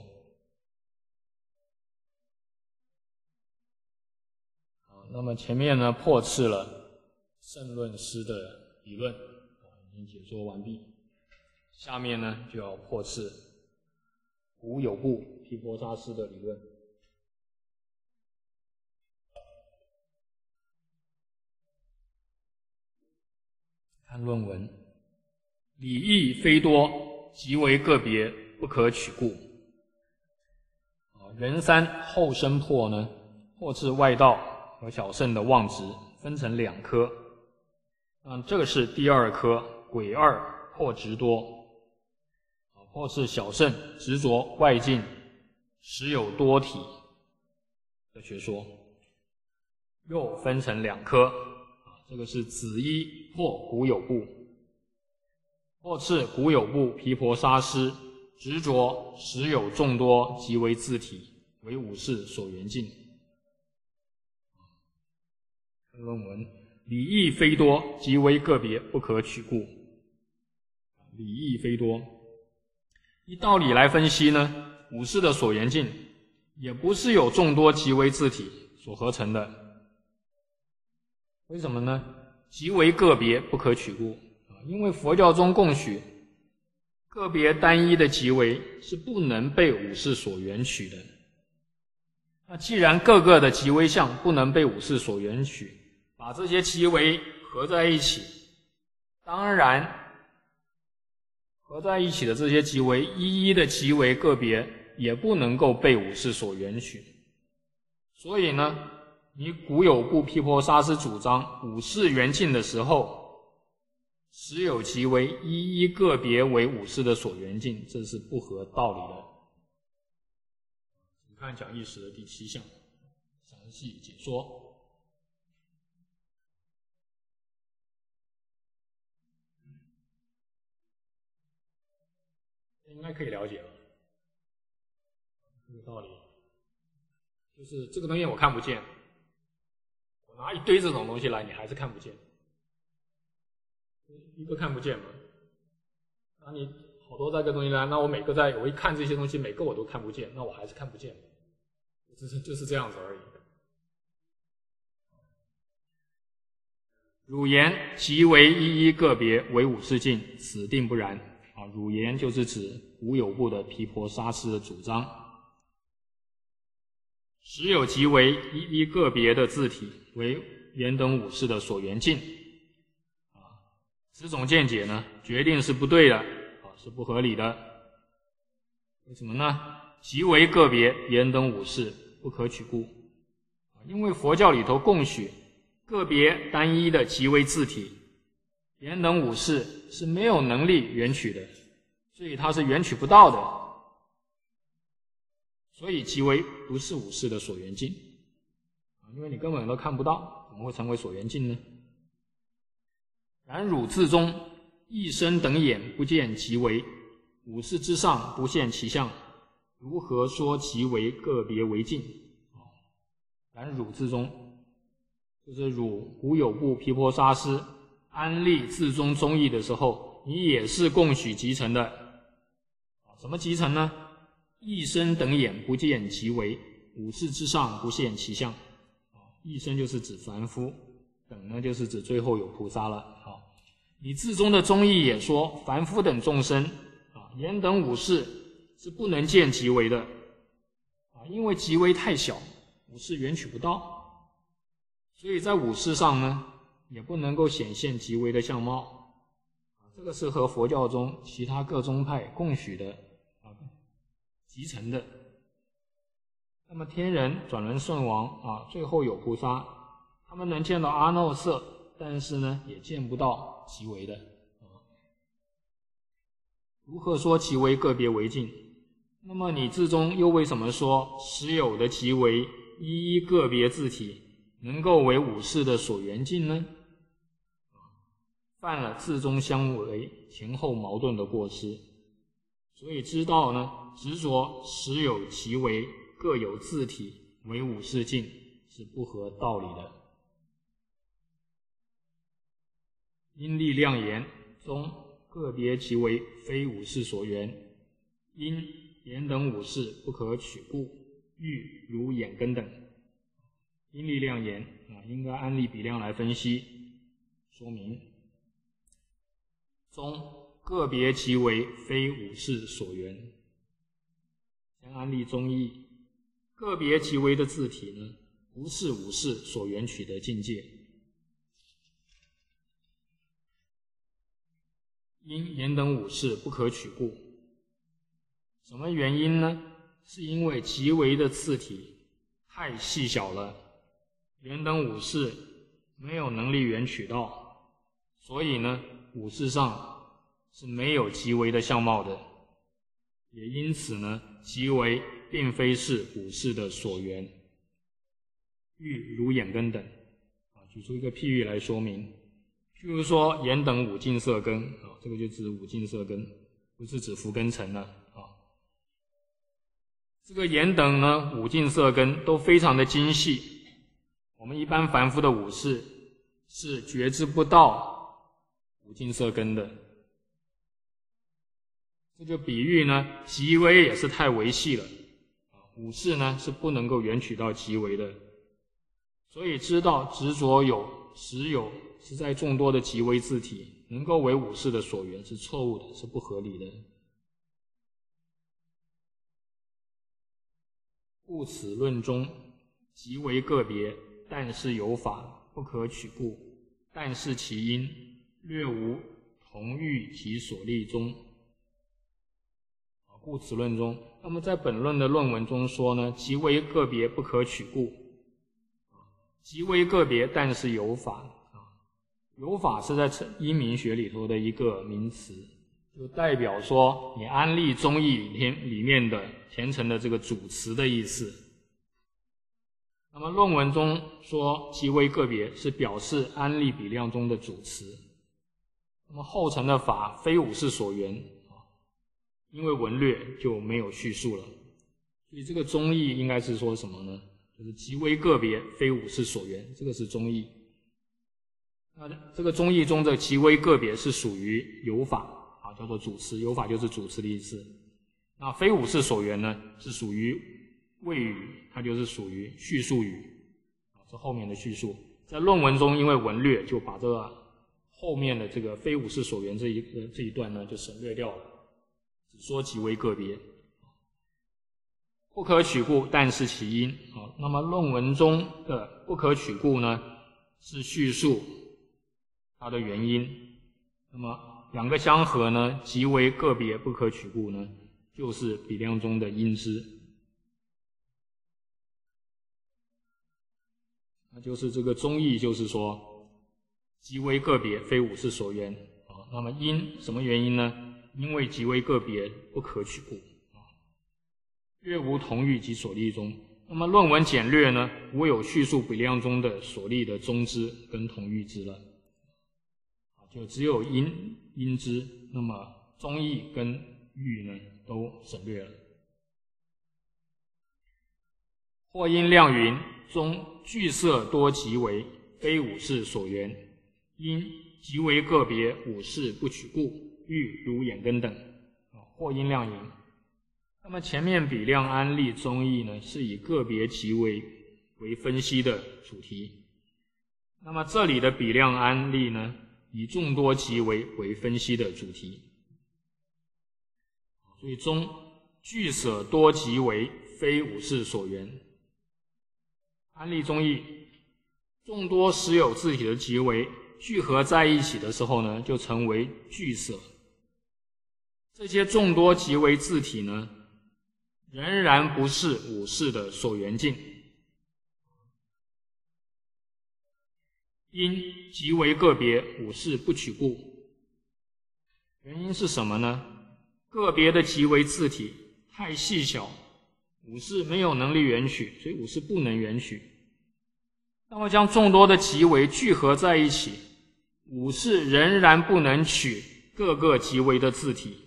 那么前面呢破斥了圣论师的理论，已经解说完毕。下面呢就要破斥古有部毗婆沙师的理论。看论文，理义非多，即为个别，不可取故。壬三后生破呢，破斥外道和小圣的妄执，分成2科。这个是第2科，癸二破执多。破斥小圣执着外境实有多体的学说，又分成2科。这个是子一破古有部，破斥古有部毗婆沙师执着实有众多，即为自体，为五事所缘境。论文理义非多，即为个别，不可取故。理义非多，依道理来分析呢，五事的所缘境也不是有众多即为自体所合成的。为什么呢？即为个别，不可取故。因为佛教中共许个别单一的即为是不能被五事所缘取的。那既然各个的即为相不能被五事所缘取，把这些即为合在一起，当然合在一起的这些即为一一的即为个别也不能够被五事所缘取。 所以呢，你古有部毗婆沙师主张五事缘尽的时候，实有其为一一个别为五事的所缘尽，这是不合道理的。请看讲义时的第7项，详细解说。应该可以了解了，这个道理就是这个东西我看不见，我拿一堆这种东西来，你还是看不见，一个看不见嘛。那你好多这个东西来，那我我一看这些东西，每个我都看不见，那我还是看不见，就是这样子而已。汝言即为一一个别为五事尽，此定不然。汝言就是指古有部的毗婆沙师的主张，实有即为一一个别的字体为言等五事的所缘尽。此种见解呢，决定是不对的，是不合理的。为什么呢？即为个别言等五事不可取故。因为佛教里头供许个别单一的即为字体，言等五事是没有能力缘取的，所以它是缘取不到的，所以即为不是五事的所缘尽。因为你根本都看不到，怎么会成为所缘尽呢？然汝自中一生等眼不见即为，五事之上不现其相，如何说即为个别为尽？然汝自中就是汝古有部毗婆沙师安立自宗宗义的时候，你也是供许集成的。什么集成呢？一生等眼不见其为，五事之上不现其相。一生就是指凡夫，等呢就是指最后有菩萨了。你自宗的宗义也说，凡夫等众生言等五事是不能见即为的，因为即为太小，五事缘取不到，所以在五事上呢也不能够显现即为的相貌。这个是和佛教中其他各宗派共许的集成的。那么天人、转轮圣王最后有菩萨，他们能见到阿耨色，但是呢也见不到即为的。如何说即为个别为尽？那么你自中又为什么说实有的即为一一个别字体能够为五事的所缘尽呢？犯了自中相违、前后矛盾的过失。所以知道呢，执着实有其为各有字体为五事尽是不合道理的。因力量言中个别其为非五事所缘，因言等五事不可取故，欲如眼根等。因力量言应该按例比量来分析说明。中个别其为非五事所缘，先按例中义，个别其为的字体呢，不是五事所缘取的境界。因言等五事不可取故，什么原因呢？是因为即为的字体太细小了，言等五事没有能力缘取到，所以呢，五事上是没有即为的相貌的，也因此呢，即为并非是五事的所缘。喻如眼根等举出一个譬喻来说明。譬如说眼等五净色根这个就指五净色根，不是指福根尘了这个眼等呢，五净色根都非常的精细，我们一般凡夫的五事是觉知不到五净色根的。这就比喻呢，即为也是太微细了五事呢是不能够缘取到即为的，所以知道执着有实有是在众多的即为字体能够为五事的所缘是错误的，是不合理的。故此论中即为个别，但是有法不可取故，但是其因略无同欲其所立中。故此论中，那么在本论的论文中说呢，即为个别不可取故极为个别，但是有法。有法是在因明学里头的一个名词，就代表说你安立宗义里面的虔诚的这个主词的意思。那么论文中说极为个别，是表示安立比量中的主词。那么后成的法非五世所缘，因为文略就没有叙述了。所以这个宗义应该是说什么呢？就是极为个别，非五世所缘，这个是宗义。那这个宗义中的极为个别是属于有法啊，叫做主词，有法就是主词的意思。那非五世所缘呢，是属于谓语，它就是属于叙述语，是后面的叙述。在论文中，因为文略就把这个后面的这个非五世所缘这一段呢就省略掉了，只说极为个别。不可取故，但是其因。那么论文中的不可取故呢，是叙述它的原因。那么两个相合呢，极为个别不可取故呢，就是比量中的因之。那就是这个宗义，就是说极为个别，非五世所缘。那么因什么原因呢？因为极为个别不可取故。略无同义及所立中。那么论文简略呢，无有叙述比量中的所立的宗之跟同义之了，就只有因之，那么宗义跟喻呢都省略了。或因量云中句色多极为，非五世所缘，因极为个别，五世不取故，喻如眼根等。或因量云。那么前面比量安立宗义呢，是以个别极为分析的主题。那么这里的比量安立呢，以众多极为分析的主题。所以中句舍多极为，非五世所缘。安立宗义，众多实有字体的极为聚合在一起的时候呢，就成为句舍。这些众多极为字体呢，仍然不是五世的所缘境，因极为个别，五世不取故。原因是什么呢？个别的极为字体太细小，五世没有能力缘取，所以五世不能缘取。那么将众多的极为聚合在一起，五世仍然不能取各个极为的字体。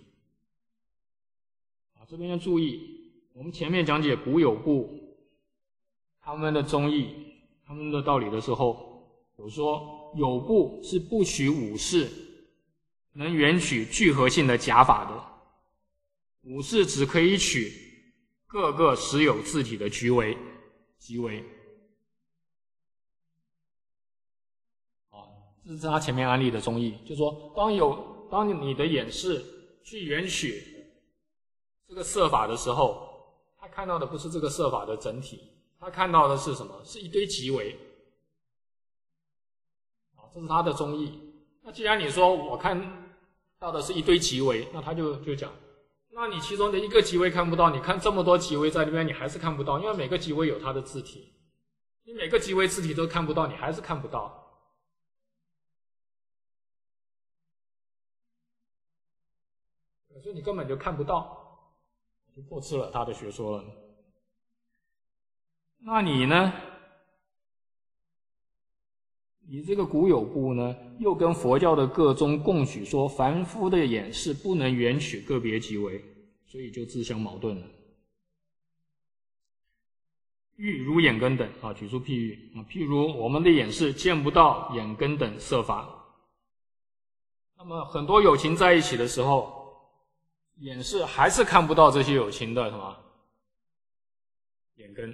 这边要注意，我们前面讲解古有部他们的宗义，他们的道理的时候，有说有部是不许五世能缘取聚合性的假法的，五世只可以取各个实有字体的极为。这是他前面安立的宗义，就是说当你的演示去缘取这个色法的时候，他看到的不是这个色法的整体，他看到的是什么？是一堆极为。这是他的宗义。那既然你说我看到的是一堆极为，那他就讲，那你其中的一个极为看不到，你看这么多极为在那边，你还是看不到，因为每个极为有它的字体，你每个极为字体都看不到，你还是看不到。所以你根本就看不到，就驳斥了他的学说了。那你呢？你这个古有部呢，又跟佛教的各宗共取说凡夫的演示不能缘取个别极为，所以就自相矛盾了。喻如眼根等举出譬喻譬如我们的演示见不到眼根等色法，那么很多有情在一起的时候，眼视还是看不到这些有情的什么眼根，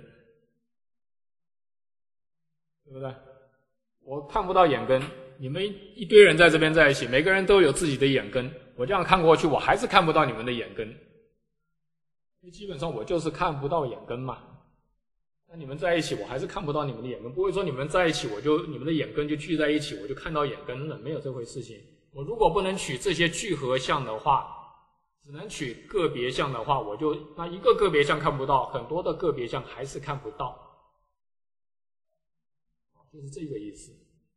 对不对？我看不到眼根，你们一堆人在这边在一起，每个人都有自己的眼根，我这样看过去，我还是看不到你们的眼根，因为基本上我就是看不到眼根嘛。那你们在一起，我还是看不到你们的眼根，不会说你们在一起，你们的眼根就聚在一起，我就看到眼根了，没有这回事情。我如果不能取这些聚合相的话，只能取个别相的话，那一个个别相看不到，很多的个别相还是看不到。 就是这个意思。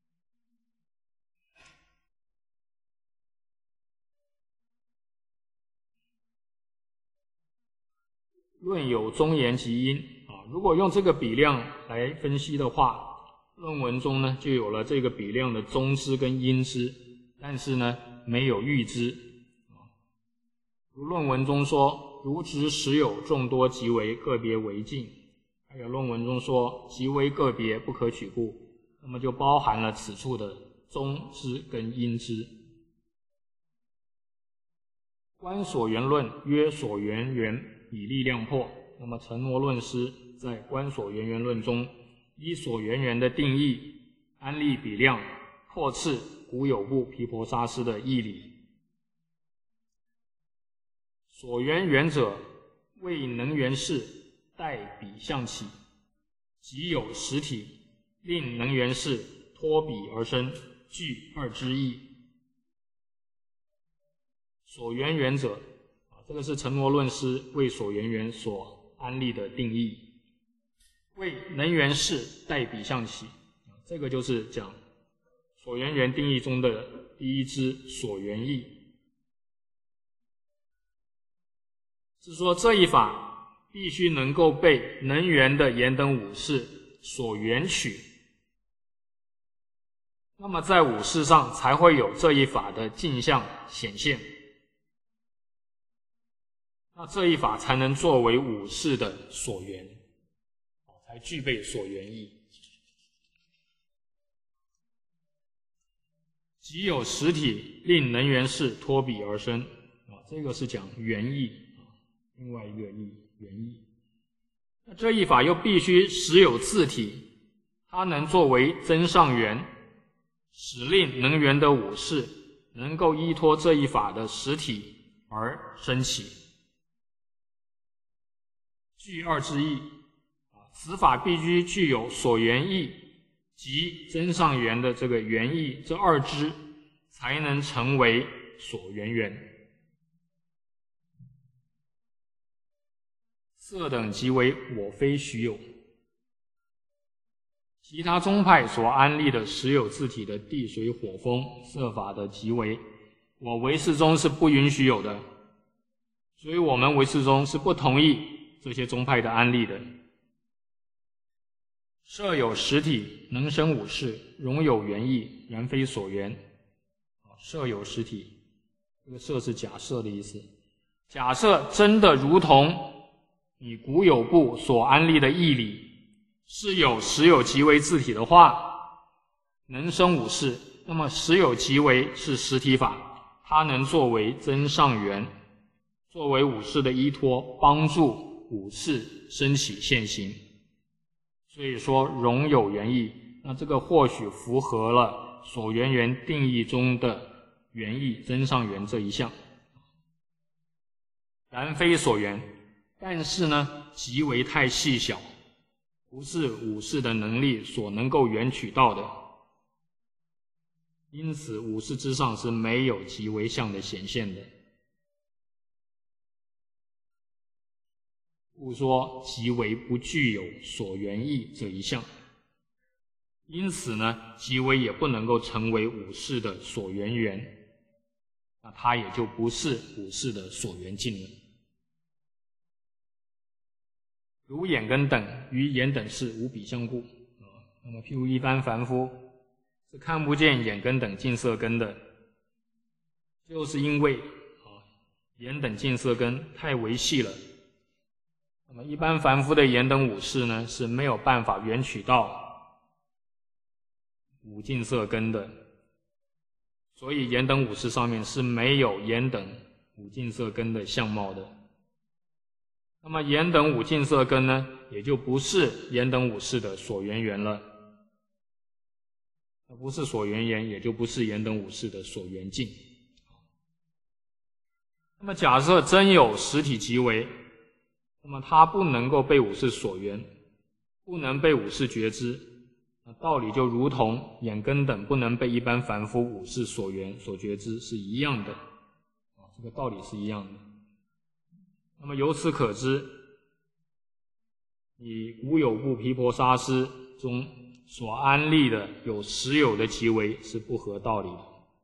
论有中言及音如果用这个比量来分析的话，论文中呢就有了这个比量的中支跟阴支，但是呢没有豫支。如论文中说，如执实有众多即为个别为尽，还有论文中说即为个别不可取故，那么就包含了此处的中支跟阴支。观所缘论曰所缘缘以力量破，那么陈罗论师在观所缘缘论中依所缘缘的定义安立比量，破斥古有部毗婆沙师的义理。所缘缘者，为能缘事代比象起，即有实体，令能缘事脱比而生，具二之意。所缘缘者，这个是陈罗论师为所缘缘所安立的定义。为能缘事代比象起，这个就是讲所缘缘定义中的第一支所缘义。是说这一法必须能够被能缘的言等五事所缘取，那么在五事上才会有这一法的镜像显现，那这一法才能作为五事的所缘，才具备所缘义。即有实体，令能缘事脱比而生，这个是讲缘义。另外一个义，缘义。那这一法又必须实有自体，它能作为增上缘，使令能缘的五事能够依托这一法的实体而生起。具二之意，此法必须具有所缘义及增上缘的这个缘义这二支，才能成为所缘缘。色等即为我非虚有，其他宗派所安立的实有自体的地水火风色法的即为，我唯识宗是不允许有的，所以我们唯识宗是不同意这些宗派的安立的。设有实体，能生五事，容有缘义，然非所缘。设有实体，这个设是假设的意思。假设真的如同你古有部所安立的义理是有实有即为自体的话，能生五事，那么实有即为是实体法，它能作为增上缘，作为五事的依托，帮助五事升起现行。所以说容有缘义，那这个或许符合了所缘缘定义中的缘义增上缘这一项。然非所缘，但是呢极为太细小，不是五事的能力所能够缘取到的，因此五事之上是没有极为相的显现的。故说极为不具有所缘义这一项，因此呢极为也不能够成为五事的所缘缘，那它也就不是五事的所缘境了。如眼根等与眼等事无比相故，那么譬如一般凡夫是看不见眼根等净色根的，就是因为眼等净色根太微细了，那么一般凡夫的眼等五事呢是没有办法缘取到五净色根的，所以眼等五事上面是没有眼等五净色根的相貌的。那么眼等五净色根呢，也就不是眼等五事的所缘缘了。不是所缘缘，也就不是眼等五事的所缘境。那么假设真有实体即为，那么它不能够被五事所缘，不能被五事觉知，道理就如同眼根等不能被一般凡夫五事所缘所觉知是一样的，这个道理是一样的。那么由此可知，以古有部毗婆沙师中所安立的有实有的极为是不合道理的。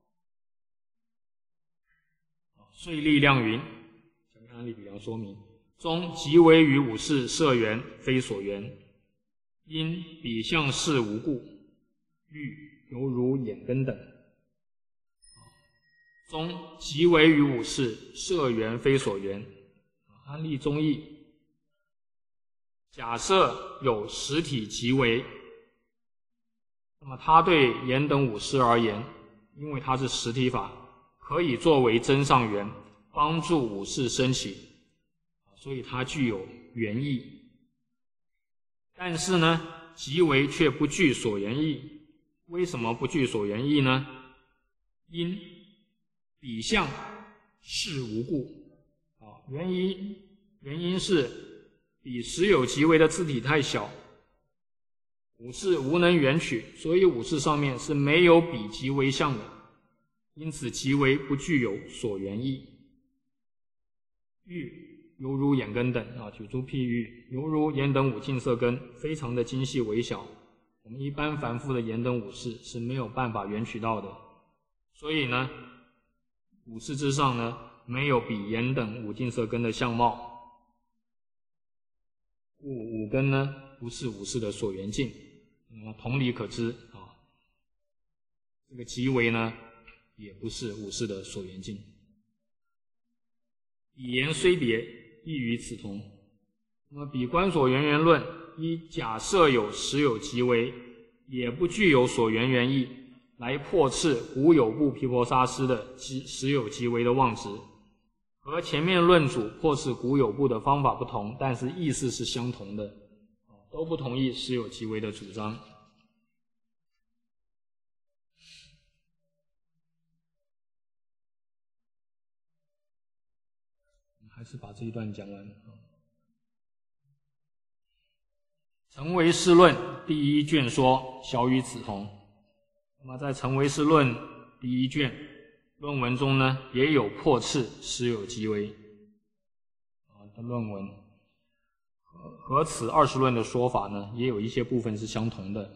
遂立量云，下面案例比方说明：中极为于五事摄缘非所缘，因彼相事无故，欲犹如眼根等。中极为于五事摄缘非所缘，安立中义。假设有实体极为，那么它对言等五事而言，因为它是实体法，可以作为真上缘，帮助五事升起，所以它具有缘义。但是呢，极为却不具所缘义。为什么不具所缘义呢？因彼相事无故。原因是彼实有极为的自体太小，五事无能缘取，所以五事上面是没有彼极为相的，因此极为不具有所缘义。欲犹如眼根等举出譬喻，犹如眼等五净色根，非常的精细微小，我们一般凡夫的眼等五事是没有办法缘取到的，所以呢，五事之上呢，没有比眼等五净色根的相貌，故五根呢不是五事的所缘境。那么同理可知这个极为呢也不是五事的所缘境。彼言虽别，亦与此同。那么彼观所缘缘论，依假设有实有极为，也不具有所缘缘义，来破斥古有部毗婆沙师的实有极为的妄执，和前面论主破斥古有部的方法不同，但是意思是相同的，都不同意实有极为的主张。还是把这一段讲完。成唯识论第一卷说小与此同。那么在成唯识论第一卷论文中呢，也有破斥实有极为的论文，和此20论的说法呢，也有一些部分是相同的。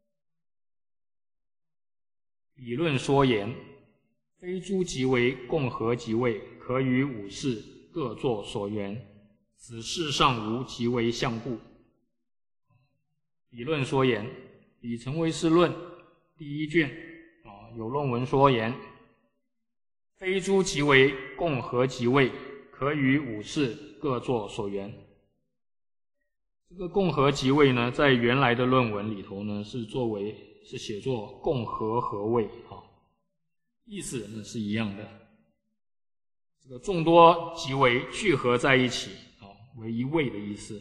理论说言，非诸极为共合极位，可与五事各作所缘，此事上无极为相故。理论说言，彼成唯识论第一卷有论文说言，非诸极为共合极位，可与五事各作所缘。这个共合极位呢，在原来的论文里头呢，是写作共合合位意思呢是一样的。这个众多极为聚合在一起为一位的意思。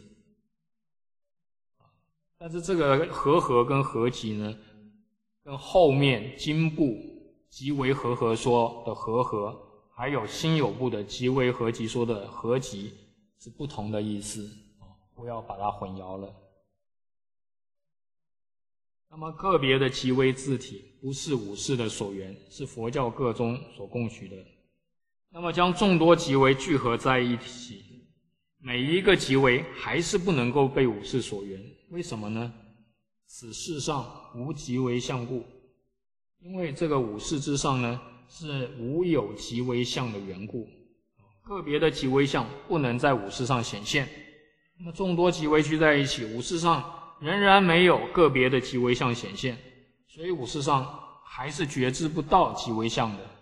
但是这个合跟合集呢，跟后面经部极为合说的合，还有新有部的极为合集说的合集是不同的意思，不要把它混淆了。那么个别的极为字体不是五事的所缘，是佛教各宗所共取的。那么将众多极为聚合在一起，每一个极为还是不能够被五事所缘。为什么呢？此事上无极为相故。因为这个五事之上呢，是无有极为相的缘故。个别的极为相不能在五事上显现，那么众多极为聚在一起，五事上仍然没有个别的极为相显现，所以五事上还是觉知不到极为相的。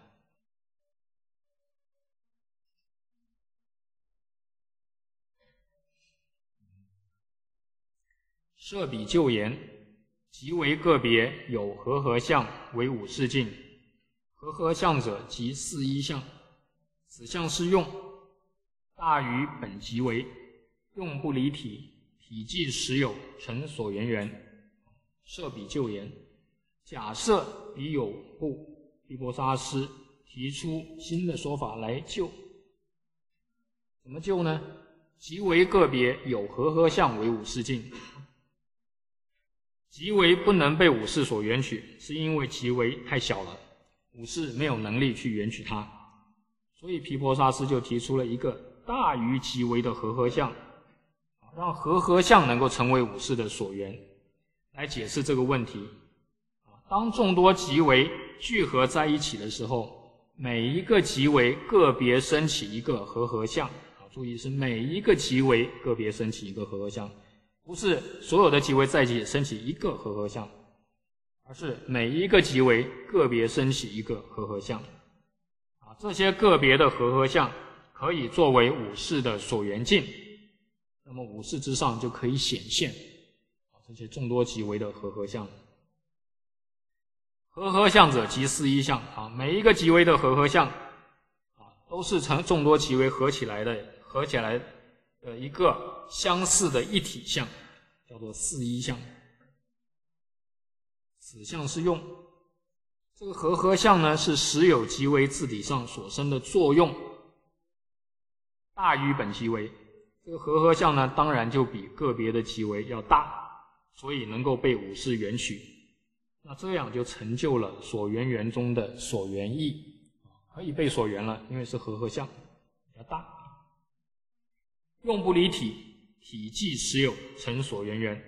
设彼就言，即为个别有合相为五事境，合相者即四一相，此相是用，大于本即为，用不离体，体即实有，成所缘缘。设彼就言，假设彼有部毗婆沙师提出新的说法来救。怎么救呢？即为个别有合相为五事境。极为不能被五事所缘取，是因为极为太小了，五事没有能力去缘取它，所以毗婆沙师就提出了一个大于极为的合相，让合相能够成为五事的所缘。 来解释这个问题。当众多极微聚合在一起的时候，每一个极微个别升起一个和合相。注意是每一个极微个别升起一个和合相，不是所有的极微在一起升起一个和合相，而是每一个极微个别升起一个和合相。这些个别的和合相可以作为五识的所缘境，那么五识之上就可以显现这些众多极微的和合相。和合相者即四一相，每一个极微的和合相都是从众多极微合起来的一个相似的一体相，叫做四一相。此相是用，这个和合相呢是实有极微自体上所生的作用大于本极微，这个和合相呢当然就比个别的极微要大，所以能够被五识缘取，那这样就成就了所缘缘中的所缘义，可以被所缘了，因为是和合相比较大。用不离体，体即实有，成所缘缘。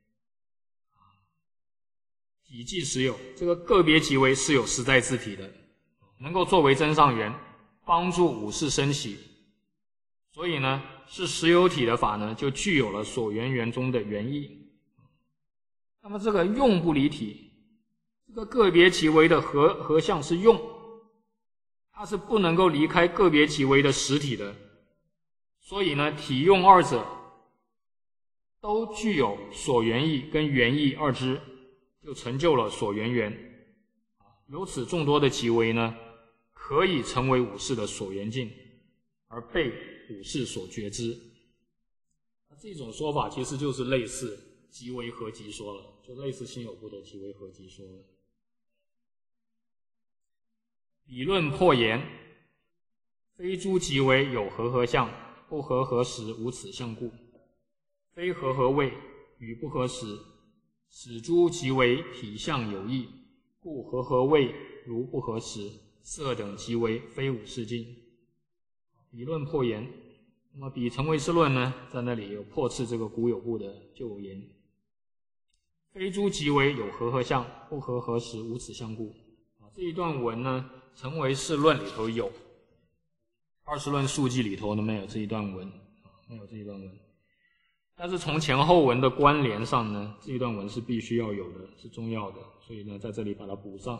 体即实有，这个个别极微是有实在自体的，能够作为真上缘，帮助五识升起。所以呢，是实有体的法呢，就具有了所缘缘中的缘义。那么这个用不离体，这个个别极微的合相是用，它是不能够离开个别极微的实体的。所以呢，体用二者都具有所缘义跟缘义二支，就成就了所缘缘。由此众多的极微呢，可以成为五识的所缘境，而被五识所觉知。这种说法其实就是类似极微合集说了，就类似心有部的极微合集说了。理论破言，非诸极微有和合相，不和合时无此相故，非和合位与不合时，使诸极微体相有异，故和合位如不合时，色等极微非五识境。理论破言，那么比成唯识论呢，在那里有破斥这个古有部的旧言。非诸极微有和合相，不和合时无此相故。这一段文呢，成唯识论里头有，二识论述记里头呢没有这一段文，没有这一段文。但是从前后文的关联上呢，这一段文是必须要有的，是重要的，所以呢，在这里把它补上。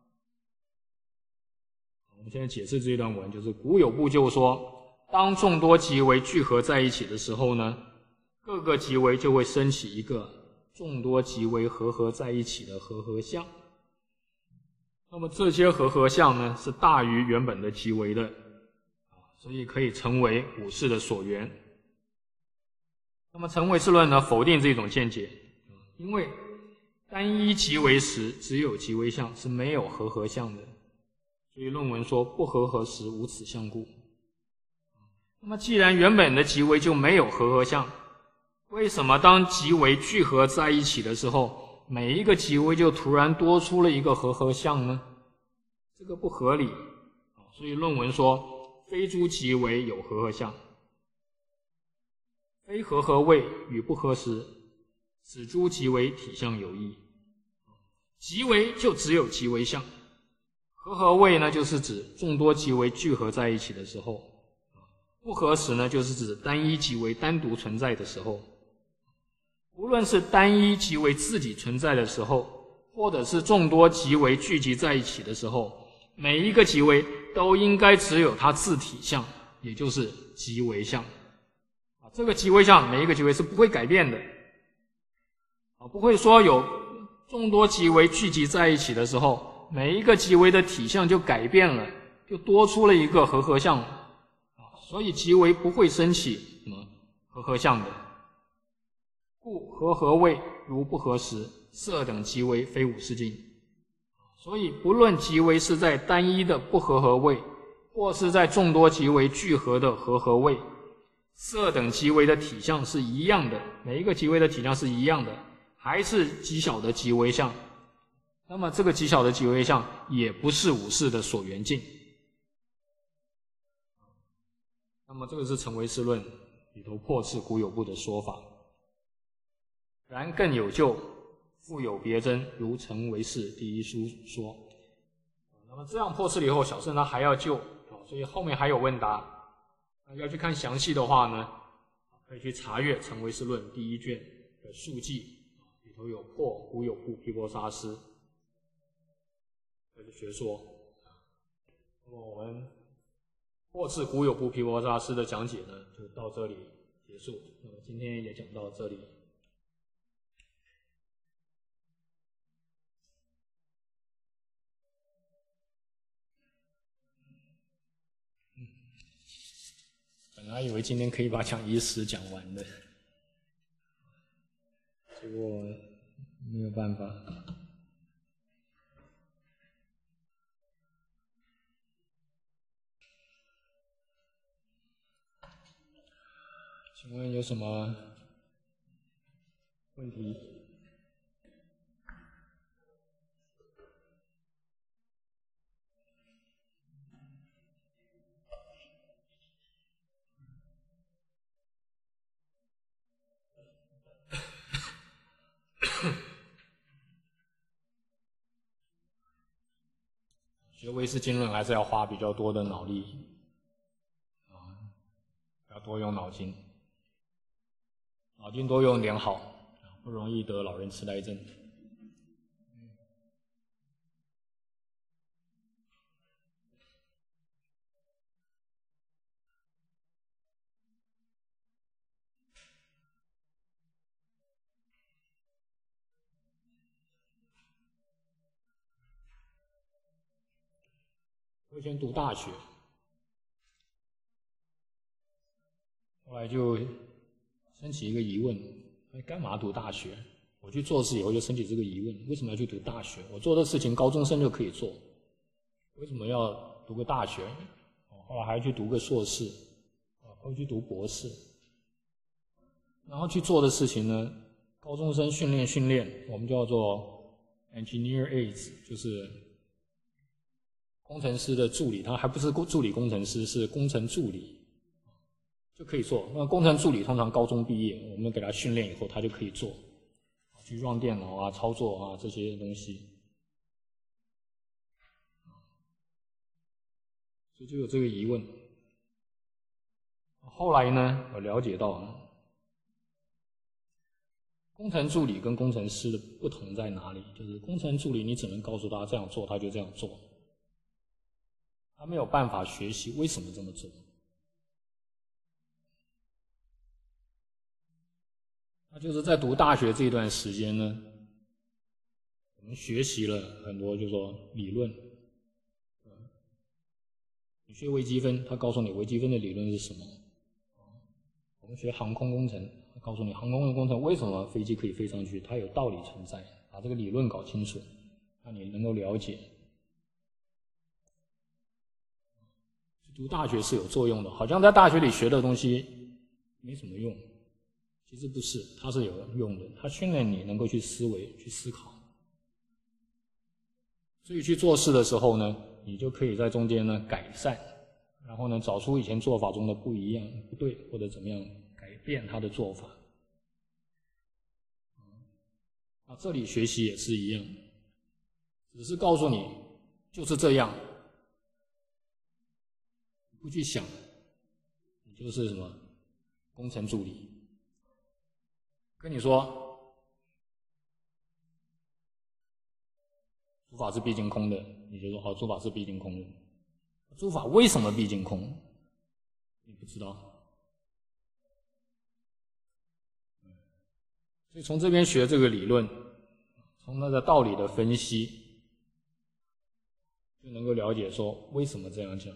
我们现在解释这一段文，就是古有部就说，当众多极微聚合在一起的时候呢，各个极微就会升起一个众多极微和合在一起的和合相。那么这些和合相呢，是大于原本的极微的，所以可以成为五识的所缘。那么成唯识论呢，否定这种见解，因为单一极微时只有极微相，是没有和合相的，所以论文说不和合时无此相故。那么既然原本的极微就没有和合相，为什么当极微聚合在一起的时候，每一个极微就突然多出了一个和合相呢？这个不合理，所以论文说非诸极微有和合相，非和合位与不合时，使诸极微体相有异。极微就只有极微相，和合位呢就是指众多极微聚合在一起的时候，不合时呢就是指单一极微单独存在的时候。无论是单一极微自己存在的时候，或者是众多极微聚集在一起的时候，每一个极微都应该只有它自体相，也就是极微相。这个极微相每一个极微是不会改变的，不会说有众多极微聚集在一起的时候，每一个极微的体相就改变了，就多出了一个和合相，所以极微不会升起什么和合相的。故和合位如不合时，色等极微非五识境。所以不论极微是在单一的不和合位，或是在众多极微聚合的和合位，色等极微的体相是一样的，每一个极微的体相是一样的，还是极小的极微相。那么这个极小的极微相也不是五识的所缘境。那么这个是成唯识论里头破斥古有部的说法。然更有就， 复有别针，如陈为士第一书说。那么这样破斥了以后，小圣他还要救，所以后面还有问答。要去看详细的话呢，可以去查阅《陈为士论》第1卷的述记，里头有破古有部毗婆沙师的学说。那么我们破斥古有部毗婆沙师的讲解呢，就到这里结束。那么今天也讲到这里。本来以为今天可以把讲义史讲完的，结果没有办法。请问有什么问题？学唯识经论还是要花比较多的脑力要多用脑筋，脑筋多用点好，不容易得老人痴呆症。我以前读大学，后来就升起一个疑问：干嘛读大学？我去做事以后就升起这个疑问：为什么要去读大学？我做的事情高中生就可以做，为什么要读个大学？后来还去读个硕士，会去读博士，然后去做的事情呢，高中生训练，我们叫做 engineer aids， 就是工程师的助理，他还不是助理工程师，是工程助理就可以做。那工程助理通常高中毕业，我们给他训练以后，他就可以做，去用电脑啊、操作啊这些东西。所以就有这个疑问。后来呢，我了解到工程助理跟工程师的不同在哪里？就是工程助理你只能告诉他这样做，他就这样做，他没有办法学习为什么这么做。那就是在读大学这段时间呢，我们学习了很多，就是说理论。你学微积分，他告诉你微积分的理论是什么。我们学航空工程，他告诉你航空的工程为什么飞机可以飞上去，它有道理存在，把这个理论搞清楚，让你能够了解。读大学是有作用的，好像在大学里学的东西没什么用，其实不是，它是有用的，它训练你能够去思维、去思考。所以去做事的时候呢，你就可以在中间呢改善，然后呢找出以前做法中的不一样、不对，或者怎么样改变他的做法。这里学习也是一样，只是告诉你就是这样，不去想，你就是什么工程助理。跟你说诸法是毕竟空的，你就说诸法是毕竟空的。诸法为什么毕竟空？你不知道。所以从这边学这个理论，从那个道理的分析，就能够了解说为什么这样讲。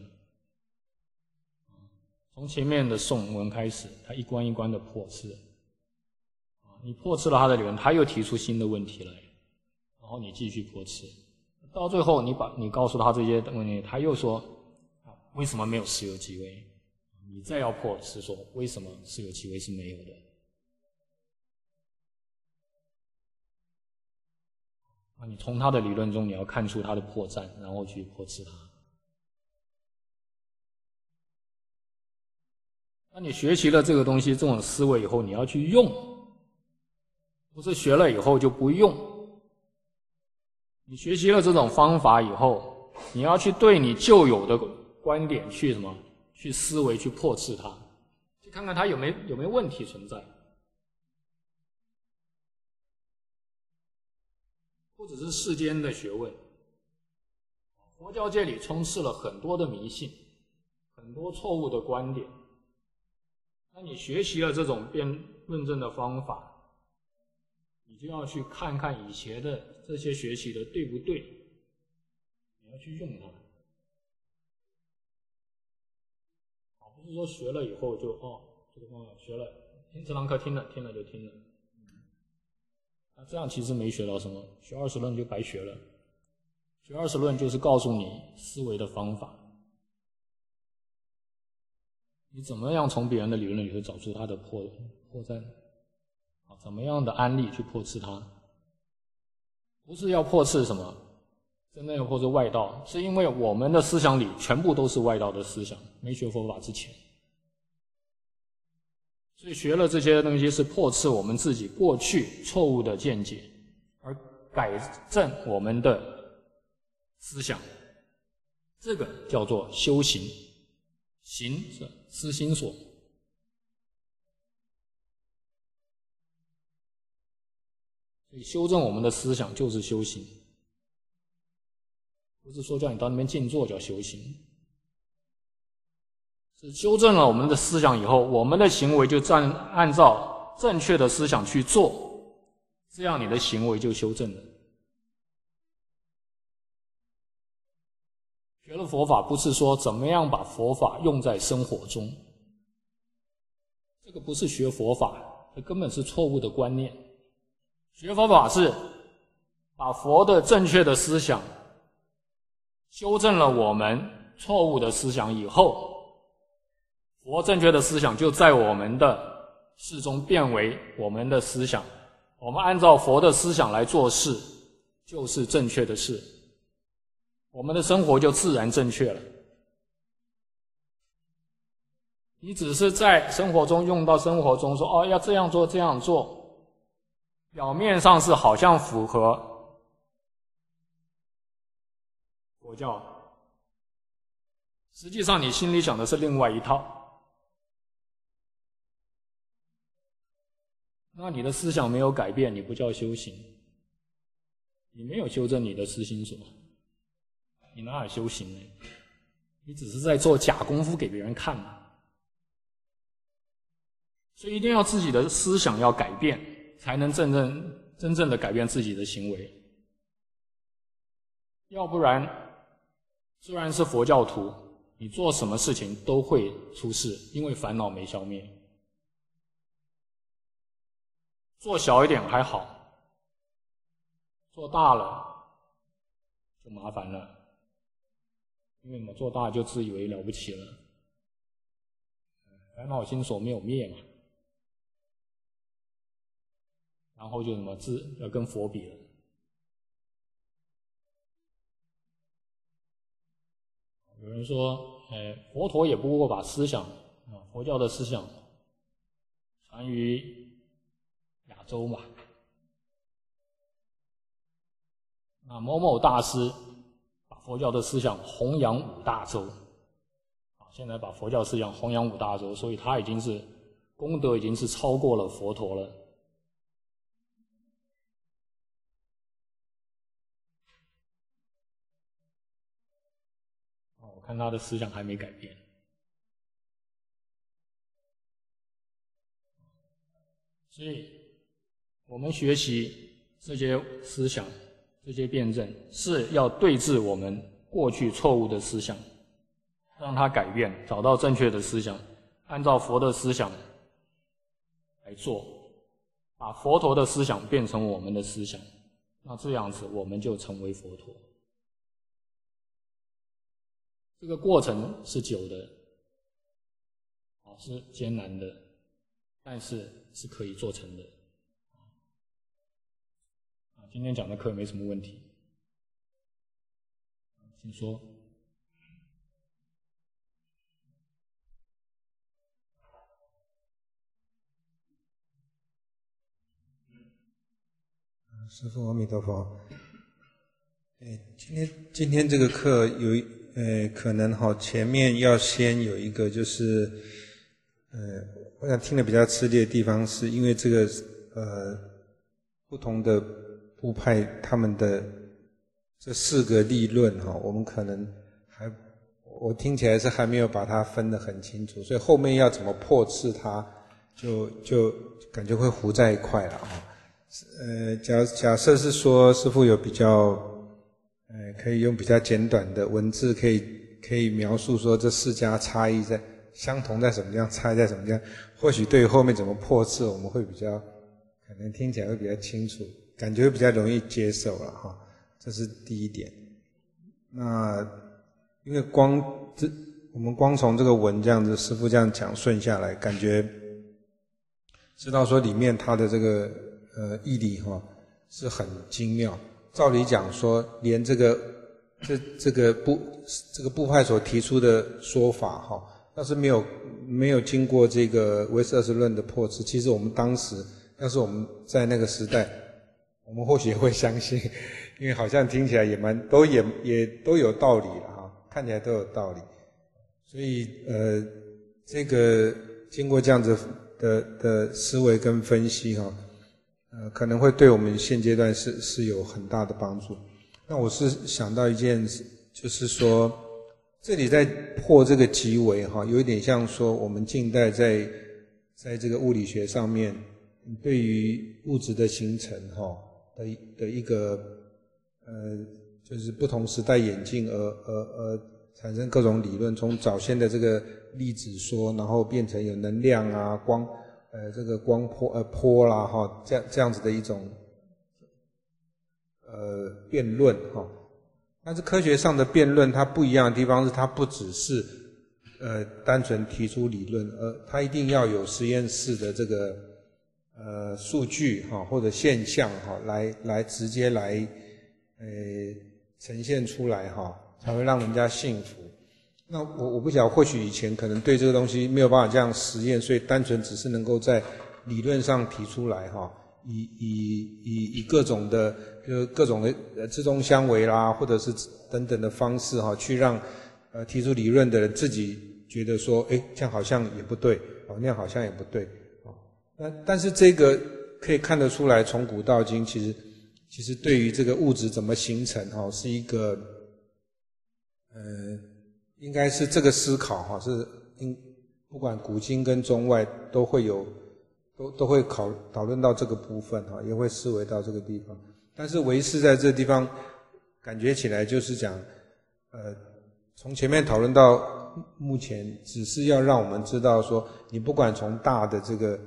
从前面的颂文开始，他一关一关的破斥，你破斥了他的理论，他又提出新的问题来，然后你继续破斥，到最后你告诉他这些问题，他又说为什么没有实有即为？你再要破斥说为什么实有即为是没有的？你从他的理论中你要看出他的破绽，然后去破斥他。那你学习了这个东西，这种思维以后，你要去用，不是学了以后就不用。 你学习了这种方法以后，你要去对你旧有的观点去什么？去思维，去破斥它，去看看它有没有问题存在。不只是世间的学问，佛教界里充斥了很多的迷信，很多错误的观点。那你学习了这种论证的方法，你就要去看看以前的这些学习的对不对，你要去用它。不是说学了以后就这个方法学了，听这堂课听了就听了，那这样其实没学到什么，学20论就白学了。学20论就是告诉你思维的方法，你怎么样从别人的理论里头找出它的破绽，怎么样的案例去破斥它，不是要破斥什么真正要破斥外道，是因为我们的思想里全部都是外道的思想，没学佛法之前。所以学了这些东西是破斥我们自己过去错误的见解，而改正我们的思想，这个叫做修行。行是思心所，所以修正我们的思想就是修行，不是说叫你到那边静坐叫修行，是修正了我们的思想以后，我们的行为就按照正确的思想去做，这样你的行为就修正了。学了佛法不是说怎么样把佛法用在生活中，这个不是学佛法，这根本是错误的观念。学佛法是把佛的正确的思想修正了我们错误的思想以后，佛正确的思想就在我们的事中变为我们的思想，我们按照佛的思想来做事，就是正确的事，我们的生活就自然正确了。你只是在生活中用到生活中说要这样做这样做，表面上是好像符合佛教，实际上你心里想的是另外一套，那你的思想没有改变，你不叫修行，你没有修正你的思心所，你哪有修行呢？你只是在做假功夫给别人看嘛。所以一定要自己的思想要改变，才能真正的改变自己的行为。要不然，虽然是佛教徒，你做什么事情都会出事，因为烦恼没消灭。做小一点还好，做大了就麻烦了，因为我们做大就自以为了不起了，烦恼心所没有灭嘛，然后就要跟佛比了。有人说，佛陀也不过把思想佛教的思想传于亚洲嘛。那某某大师把佛教的思想弘扬五大洲，现在把佛教思想弘扬五大洲，所以他已经是功德已经是超过了佛陀了。我看他的思想还没改变。所以我们学习这些思想，这些辩证，是要对治我们过去错误的思想，让它改变，找到正确的思想，按照佛的思想来做，把佛陀的思想变成我们的思想，那这样子我们就成为佛陀。这个过程是久的，是艰难的，但是是可以做成的。今天讲的课没什么问题，请说。 师父阿弥陀佛。 今天这个课有可能前面要先有一个就是我想听得比较吃力的地方，是因为这个不同的部派他们的这4个立论我们可能我听起来是还没有把它分得很清楚，所以后面要怎么破斥它，就感觉会糊在一块了假设是说师父有比较可以用比较简短的文字可以描述说这4家差异在相同在什么地方，差异在什么地方，或许对于后面怎么破斥我们会比较可能听起来会比较清楚，感觉会比较容易接受了这是第一点。那因为我们光从这个文这样子师父这样讲顺下来，感觉知道说里面它的这个义理是很精妙。照理讲说，连这个部派所提出的说法要是没有经过这个唯识20论的破斥，其实我们当时要是我们在那个时代，我们或许也会相信，因为好像听起来也都有道理了看起来都有道理。所以这个经过这样子的思维跟分析可能会对我们现阶段是有很大的帮助。那我是想到一件事，就是说这里在破这个极微有一点像说我们近代在这个物理学上面对于物质的形成的一个就是不同时代演进而产生各种理论，从早先的这个粒子说，然后变成有能量啊光这个光波啦这样子的一种辩论但是科学上的辩论它不一样的地方是，它不只是单纯提出理论，而它一定要有实验室的这个数据或者现象来直接来呈现出来才会让人家信服。那我不晓得，或许以前可能对这个东西没有办法这样实验，所以单纯只是能够在理论上提出来以各种的自动相微啦，或者是等等的方式去让提出理论的人自己觉得说这样好像也不对那样好像也不对但是这个可以看得出来，从古到今其实对于这个物质怎么形成是一个应该是这个思考是不管古今跟中外都会讨论到这个部分也会思维到这个地方。但是唯识在这个地方感觉起来就是讲从前面讨论到目前，只是要让我们知道说，你不管从大的这个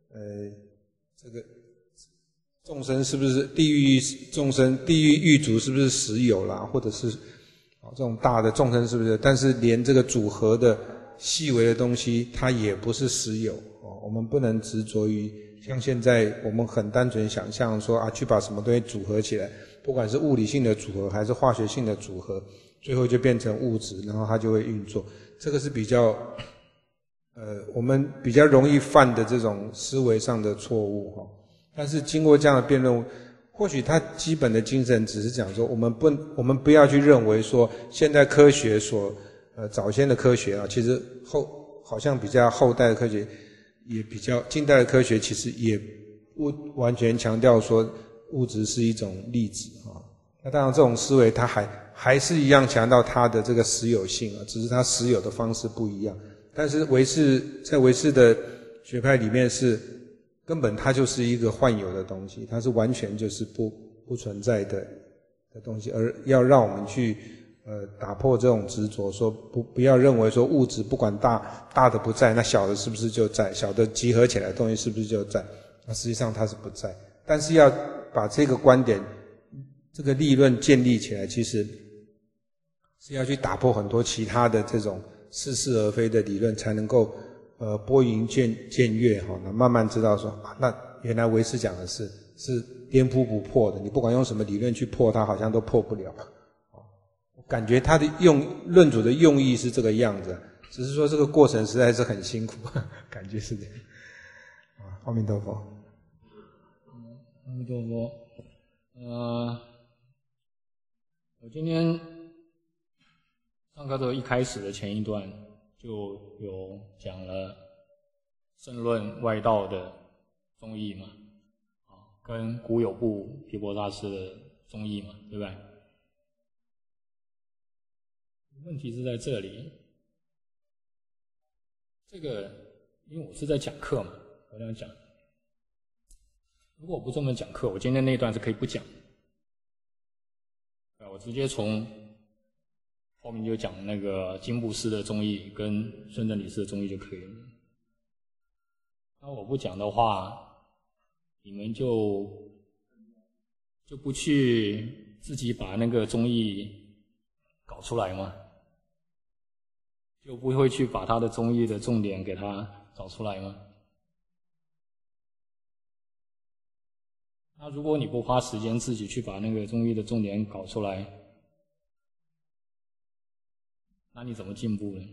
众生是不是地狱众生，地狱狱卒是不是实有啦，或者是这种大的众生是不是？但是连这个组合的细微的东西，它也不是实有我们不能执着于像现在我们很单纯想象说去把什么东西组合起来，不管是物理性的组合还是化学性的组合，最后就变成物质，然后它就会运作。这个是比较我们比较容易犯的这种思维上的错误但是经过这样的辩论，或许它基本的精神只是讲说，我们不要去认为说现代科学早先的科学其实好像比较后代的科学也比较近代的科学，其实也不完全强调说物质是一种粒子那当然这种思维它还是一样强调它的这个实有性只是它实有的方式不一样。但是在唯识的学派里面是根本它就是一个幻有的东西，它是完全就是不存在的东西，而要让我们去打破这种执着，说不要认为说物质不管大的不在，那小的是不是就在？小的集合起来的东西是不是就在？那实际上它是不在。但是要把这个观点这个立论建立起来，其实是要去打破很多其他的这种似是而非的理论，才能够拨云见月那慢慢知道说那原来唯识讲的是颠扑不破的，你不管用什么理论去破它，好像都破不了我感觉他的论主的用意是这个样子，只是说这个过程实在是很辛苦感觉是这样阿弥陀佛阿弥陀佛我今天上课的一开始的前一段就有讲了圣论外道的宗义嘛，跟古有部毗婆沙师的宗义嘛，对不对？问题是在这里，这个因为我是在讲课嘛，我这样讲。如果我不这么讲课，我今天那一段是可以不讲的。我直接从后面就讲那个金布斯的宗义跟顺正理事的宗义就可以了。那我不讲的话，你们就不去自己把那个宗义搞出来吗？就不会去把他的宗义的重点给他找出来吗？那如果你不花时间自己去把那个宗义的重点搞出来，那你怎么进步呢？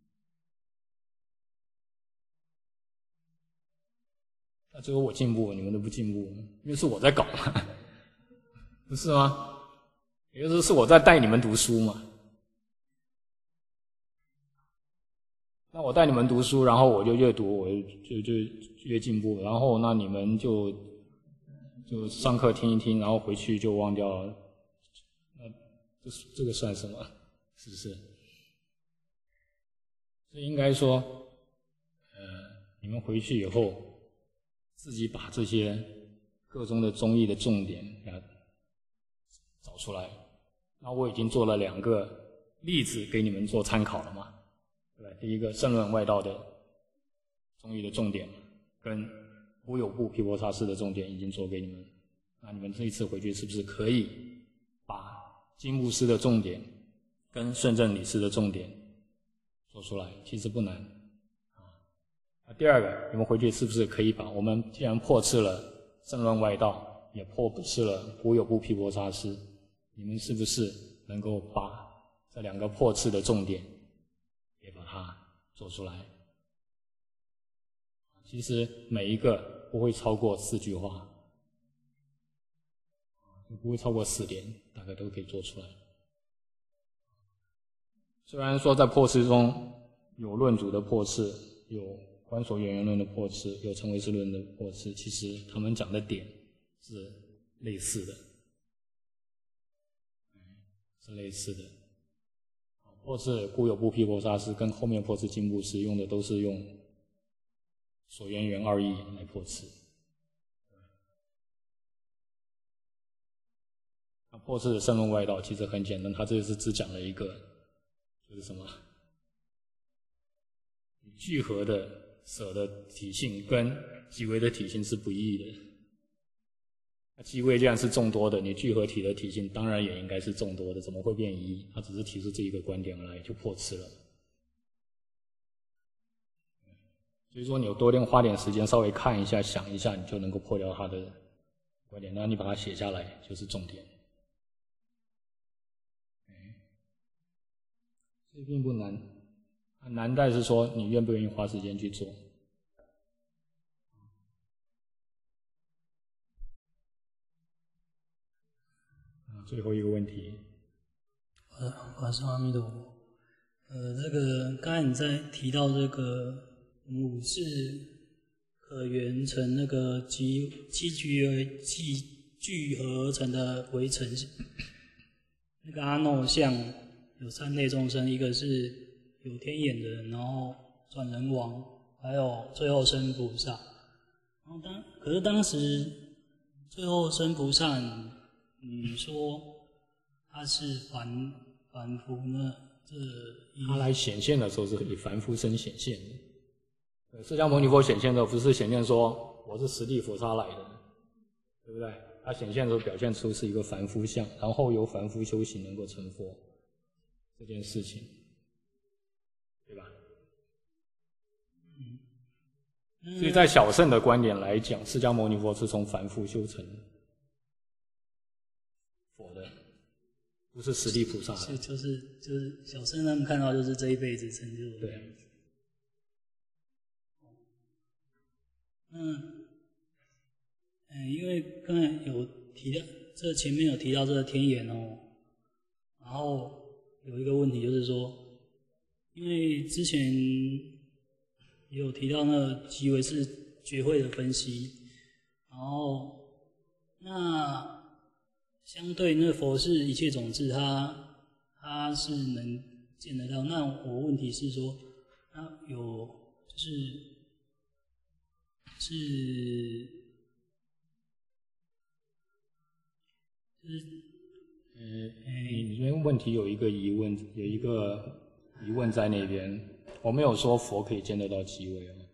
那只有我进步，你们都不进步，因为是我在搞嘛，不是吗？也就是是我在带你们读书嘛。那我带你们读书，然后我就越读，我就越进步，然后那你们就上课听一听，然后回去就忘掉了，那这个算什么？是不是？所以应该说，你们回去以后，自己把这些各宗的宗义的重点给它找出来。那我已经做了2个例子给你们做参考了嘛，对吧？第一个圣论外道的宗义的重点，跟古有部毗婆沙师的重点已经做给你们。那你们这一次回去是不是可以把金布斯的重点跟顺正理事的重点做出来？其实不难。第二个，你们回去是不是可以把我们既然破斥了圣论外道，也破斥了古有部毗婆沙师，你们是不是能够把这2个破斥的重点也把它做出来？其实每一个不会超过4句话，不会超过4点，大概都可以做出来。虽然说在破斥中有论主的破斥，有观所缘缘论的破斥，有成唯识论的破斥，其实他们讲的点是类似的，是类似的。破斥古有部毗婆沙师跟后面破斥金布斯用的都是用所缘缘2义来破斥。那破斥的圣论外道其实很简单，他这次只讲了一个，就是什么？聚合的舍的体性跟极微的体性是不异的。那极微既然是众多的，你聚合体的体性当然也应该是众多的，怎么会变一？他只是提出这一个观点而来，就破斥了。所以说你有多花点时间稍微看一下想一下，你就能够破掉他的观点，那你把它写下来就是重点。所以并不难，难在是说你愿不愿意花时间去做。最后一个问题。 法师阿弥陀佛。这个刚才你在提到这个母是可缘成那个集聚合而成的围城，那个阿耨像有3类众生，一个是有天眼的人，然后转人王，还有最后生菩萨。然后可是当时最后生菩萨，你说他是凡夫呢？ 他来显现的时候是以凡夫身显现的。释迦牟尼佛显现的时候不是显现说我是十地佛刹来的，对不对？他显现的时候表现出是一个凡夫相，然后由凡夫修行能够成佛这件事情，对吧？所以在小乘的观点来讲，释迦牟尼佛是从凡夫修成佛的，不是十地菩萨的。 就是小乘他们看到就是这一辈子成就的。 对。 因为刚才有提到，这前面有提到这个天眼哦， 然后有一个问题就是说，因为之前也有提到那个极微是觉慧的分析，然后那相对那佛是一切种子，它是能见得到。那我问题是说，那有你这边问题有一个疑问在那边，我没有说佛可以见得到极微啊，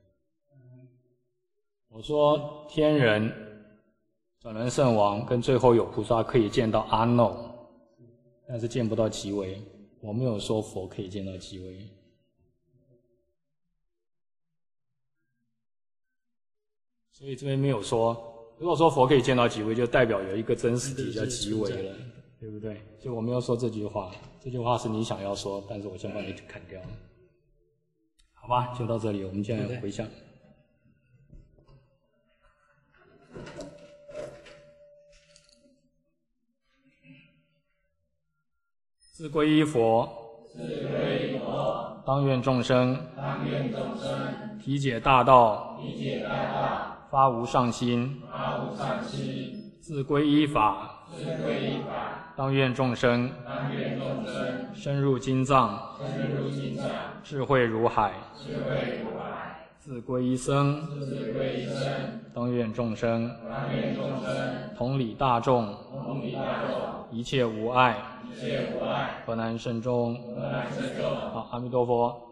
我说天人、转轮圣王跟最后有菩萨可以见到阿耨，但是见不到极微，我没有说佛可以见到极微。所以这边没有说，如果说佛可以见到极微，就代表有一个真实体叫极微了，对不对？所以我没有说这句话，这句话是你想要说，但是我先把你砍掉了。好吧，就到这里，我们现在回向。自皈依佛，当愿众生体解大道，发无上心，自皈依法，当愿众生深入经藏，智慧如海，自皈依僧，当愿众生同理大众，一切无碍，河南慎终。好，阿弥陀佛。